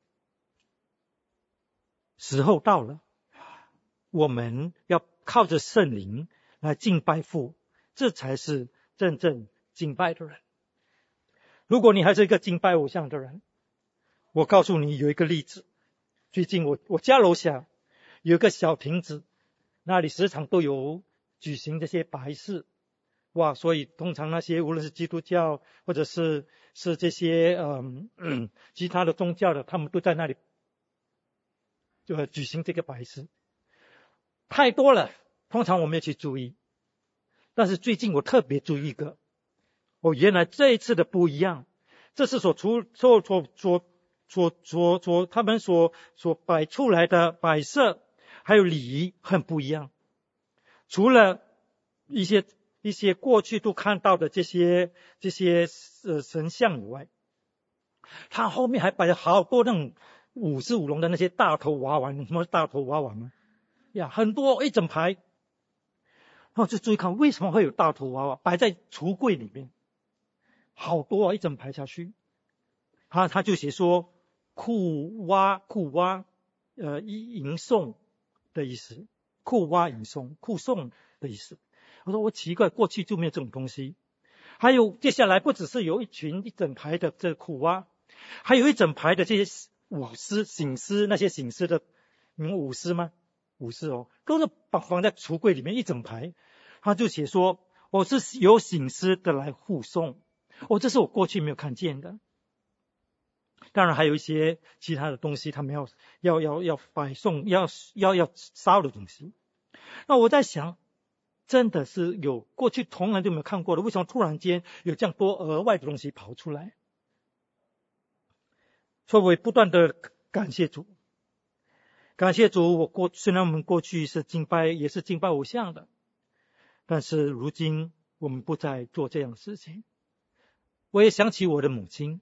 时候到了，我们要靠着圣灵来敬拜父，这才是真正敬拜的人。如果你还是一个敬拜偶像的人，我告诉你有一个例子。最近我家楼下有一个小亭子，那里时常都有举行这些白事。所以通常那些无论是基督教或者是这些其他的宗教的，他们都在那里就举行这个白事。太多了，通常我没有去注意。但是最近我特别注意一个，原来这一次的不一样，这是他们所摆出来的摆设还有礼仪很不一样。除了一些过去都看到的这些神像以外，他后面还摆了好多那种55龙的那些大头娃娃。什么大头娃娃吗？很多一整排。然后就注意看为什么会有大头娃娃摆在橱柜里面，好多一整排下去。他就写说库挖迎送的意思，库挖迎送库送的意思。我说我奇怪，过去就没有这种东西。还有接下来不只是有一整排的这库挖，还有一整排的这些舞狮醒狮，那些醒狮的，你们舞狮吗？舞狮都是放在橱柜里面一整排。他就写说是有醒狮的来护送。这是我过去没有看见的。当然还有一些其他的东西他们要摆送要烧的东西。那我在想，真的是有过去从来就没有看过的，为什么突然间有这样多额外的东西跑出来？所以我也不断的感谢主。虽然我们过去是敬拜，也是敬拜偶像的，但是如今我们不再做这样的事情。我也想起我的母亲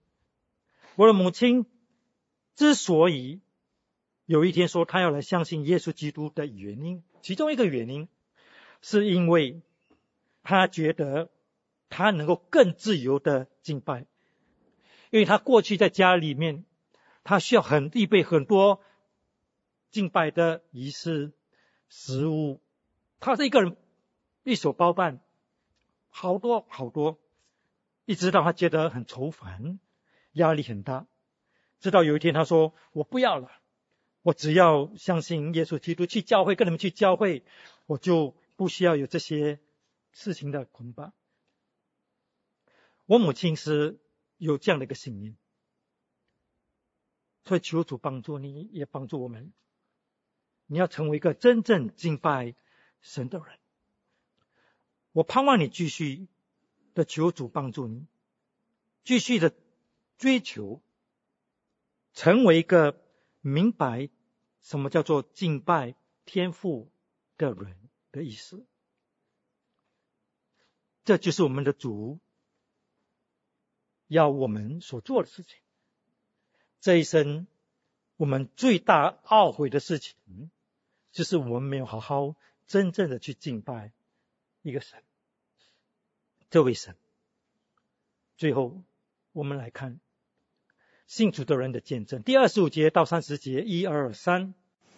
之所以有一天说她要来相信耶稣基督的原因，其中一个原因是因为她觉得她能够更自由的敬拜。因为她过去在家里面，她需要预备很多敬拜的仪式食物，她是一个人一手包办。 好多好多，一直到他觉得很愁烦，压力很大。直到有一天他说，我不要了，我只要相信耶稣基督，去教会，跟你们去教会，我就不需要有这些事情的捆绑。我母亲是有这样的一个信念，所以求主帮助你，也帮助我们。你要成为一个真正敬拜神的人。我盼望你继续的求主帮助你，继续的追求，成为一个明白什么叫做敬拜天父的人的意思。这就是我们的主要我们所做的事情。这一生我们最大懊悔的事情，就是我们没有好好真正的去敬拜一个神，这位神。最后我们来看信主的人的见证，第25节到30节，1、2、3。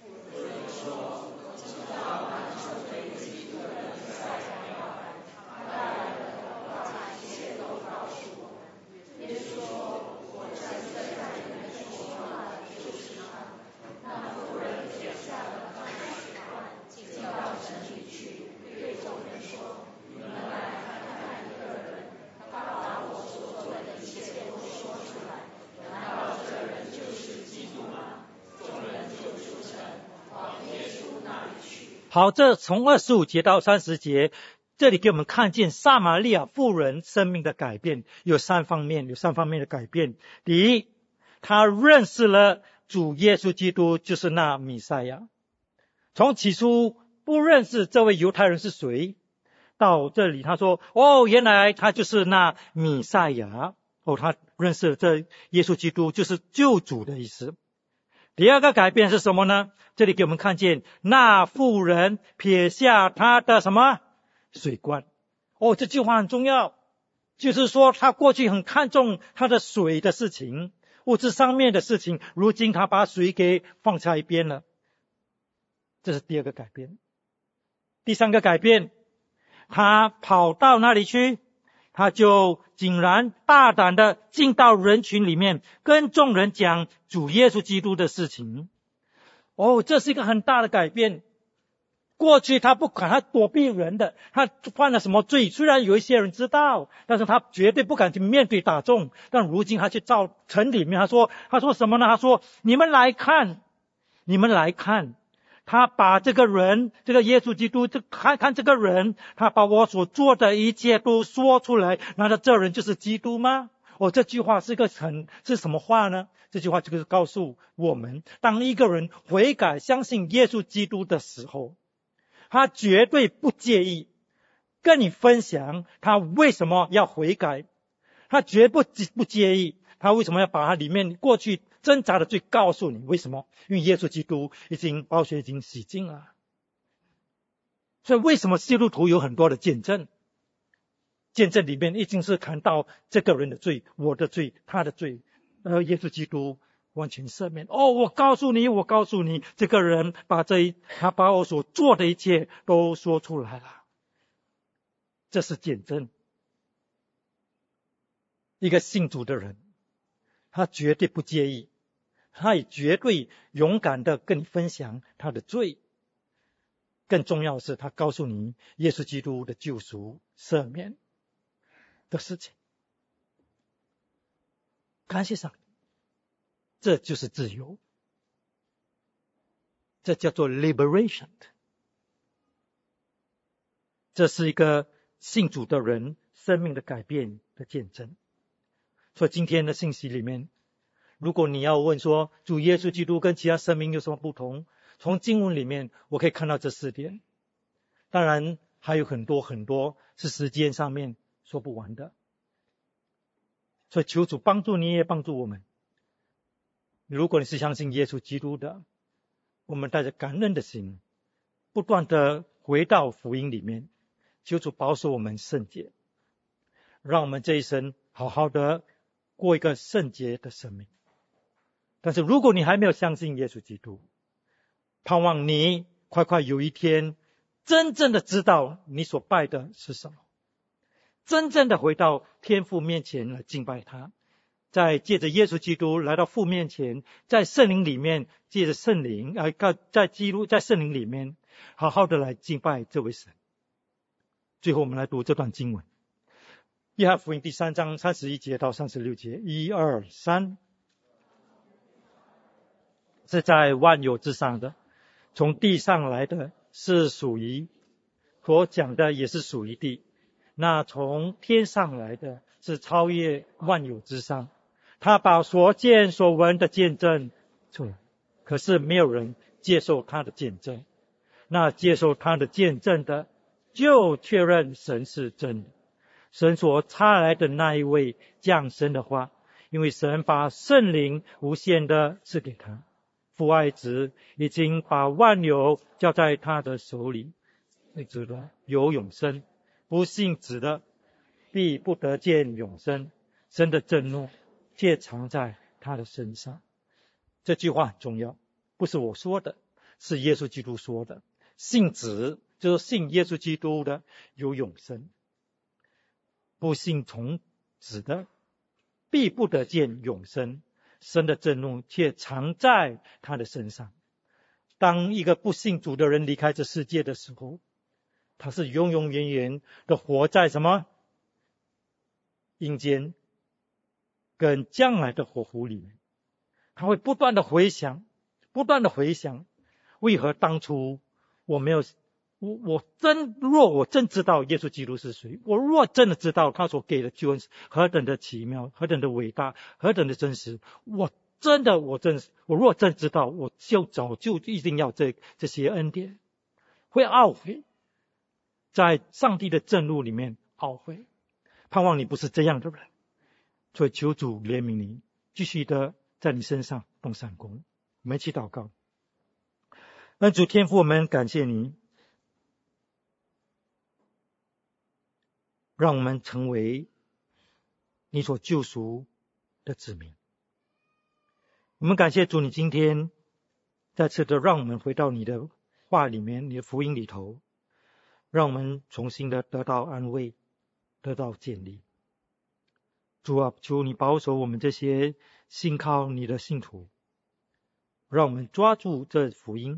好，这从25节到30节，这里给我们看见撒玛利亚妇人生命的改变，有三方面的改变。第一，她认识了主耶稣基督，就是那弥赛亚。从起初不认识这位犹太人是谁，到这里他说，原来他就是那弥赛亚。他认识了这耶稣基督就是救主的意思。第二个改变是什么呢？这里给我们看见那妇人撇下她的什么水罐。这句话很重要，就是说她过去很看重她的水的事情，物质上面的事情，如今她把水给放在一边了。这是第二个改变。第三个改变，她跑到那里去，他就竟然大胆的进到人群里面，跟众人讲主耶稣基督的事情。这是一个很大的改变。过去他不敢，他躲避人的，他犯了什么罪，虽然有一些人知道，但是他绝对不敢去面对大众。但如今他去到城里面，他说什么呢？他说，你们来看，他把这个人，这个耶稣基督，看这个人，他把我所做的一切都说出来，难道这人就是基督吗？这句话是什么话呢？这句话就是告诉我们，当一个人悔改相信耶稣基督的时候，他绝对不介意跟你分享他为什么要悔改，他绝不介意他为什么要把他里面过去挣扎的罪告诉你。为什么？因为耶稣基督宝血已经洗净了。所以为什么基督徒有很多的见证？见证里面一定是谈到这个人的罪，我的罪，他的罪，耶稣基督完全赦免。我告诉你，这个人他把我所做的一切都说出来了。这是见证。一个信主的人，他绝对不介意，他也绝对勇敢的跟你分享他的罪。更重要的是，他告诉你耶稣基督的救赎、赦免的事情。感谢上帝，这就是自由，这叫做 liberation。 这是一个信主的人生命的改变的见证。所以今天的信息里面，如果你要问说主耶稣基督跟其他生命有什么不同，从经文里面我可以看到这4点。当然还有很多很多是时间上面说不完的。所以求主帮助你，也帮助我们。如果你是相信耶稣基督的，我们带着感恩的心，不断的回到福音里面，求主保守我们圣洁，让我们这一生好好的过一个圣洁的生命。但是如果你还没有相信耶稣基督，盼望你快快有一天真正的知道你所拜的是什么， 真正的回到天父面前来敬拜他，在借着耶稣基督来到父面前，在圣灵里面，借着圣灵在圣灵里面好好的来敬拜这位神。最后我们来读这段经文，约翰福音第3章31节到36节，1、2、3，是在万有之上的，从地上来的是属于所讲的，也是属于地，那从天上来的是超越万有之上，他把所见所闻的见证出来，可是没有人接受他的见证，那接受他的见证的就确认神是真的，神所差来的那一位降生的话，因为神把圣灵无限的赐给他，父爱子已经把万有交在他的手里，那子的有永生，不信子的必不得见永生，神的震怒却藏在他的身上。这句话很重要，不是我说的，是耶稣基督说的。信子就是信耶稣基督的有永生，不信从子的必不得见永生，神的震怒却藏在他的身上。当一个不信主的人离开这世界的时候，他是永永远远的活在什么阴间跟将来的火湖里面，他会不断的回想，为何当初我没有，若我真知道耶稣基督是谁，我若真的知道他所给的救恩是何等的奇妙，何等的伟大，何等的真实，我若真知道，我就早就一定要这些恩典，会懊悔，在上帝的震怒里面懊悔。盼望你不是这样的人，所以求主怜悯你，继续的在你身上动善工。我们一起祷告。恩主天父，我们感谢你，让我们成为你所救赎的子民。我们感谢主，你今天再次的让我们回到你的话里面，你的福音里头，让我们重新的得到安慰，得到建立。主啊，求你保守我们这些信靠你的信徒，让我们抓住这福音，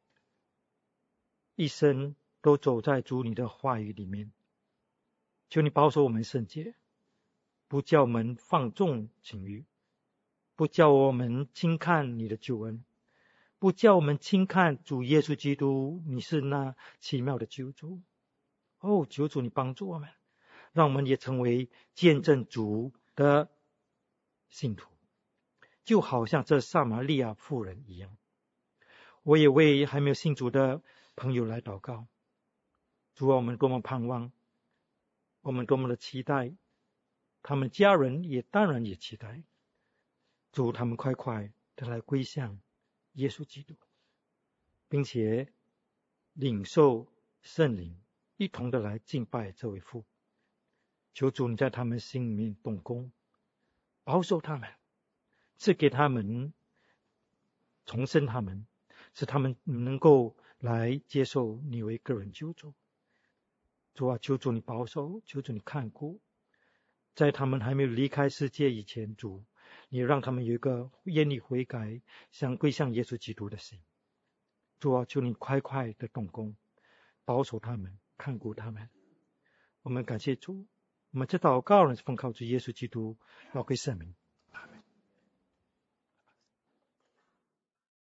一生都走在主你的话语里面。求你保守我们圣洁，不叫我们放纵情欲，不叫我们轻看你的救恩，不叫我们轻看主耶稣基督，你是那奇妙的救主。求主你帮助我们，让我们也成为见证主的信徒，就好像这撒玛利亚妇人一样。我也为还没有信主的朋友来祷告。主啊，我们多么盼望，我们多么的期待，他们家人也当然也期待，主他们快快的来归向耶稣基督，并且领受圣灵，一同的来敬拜这位父。求主你在他们心里面动工，保守他们，赐给他们，重生他们，使他们能够来接受你为个人救主。主啊，求主你保守，求主你看顾，在他们还没有离开世界以前，主你让他们有一个愿意悔改想归向耶稣基督的心。主啊，求你快快的动工，保守他们，看顾他们。我们感谢主，我们这祷告呢是奉靠主耶稣基督宝贵圣名。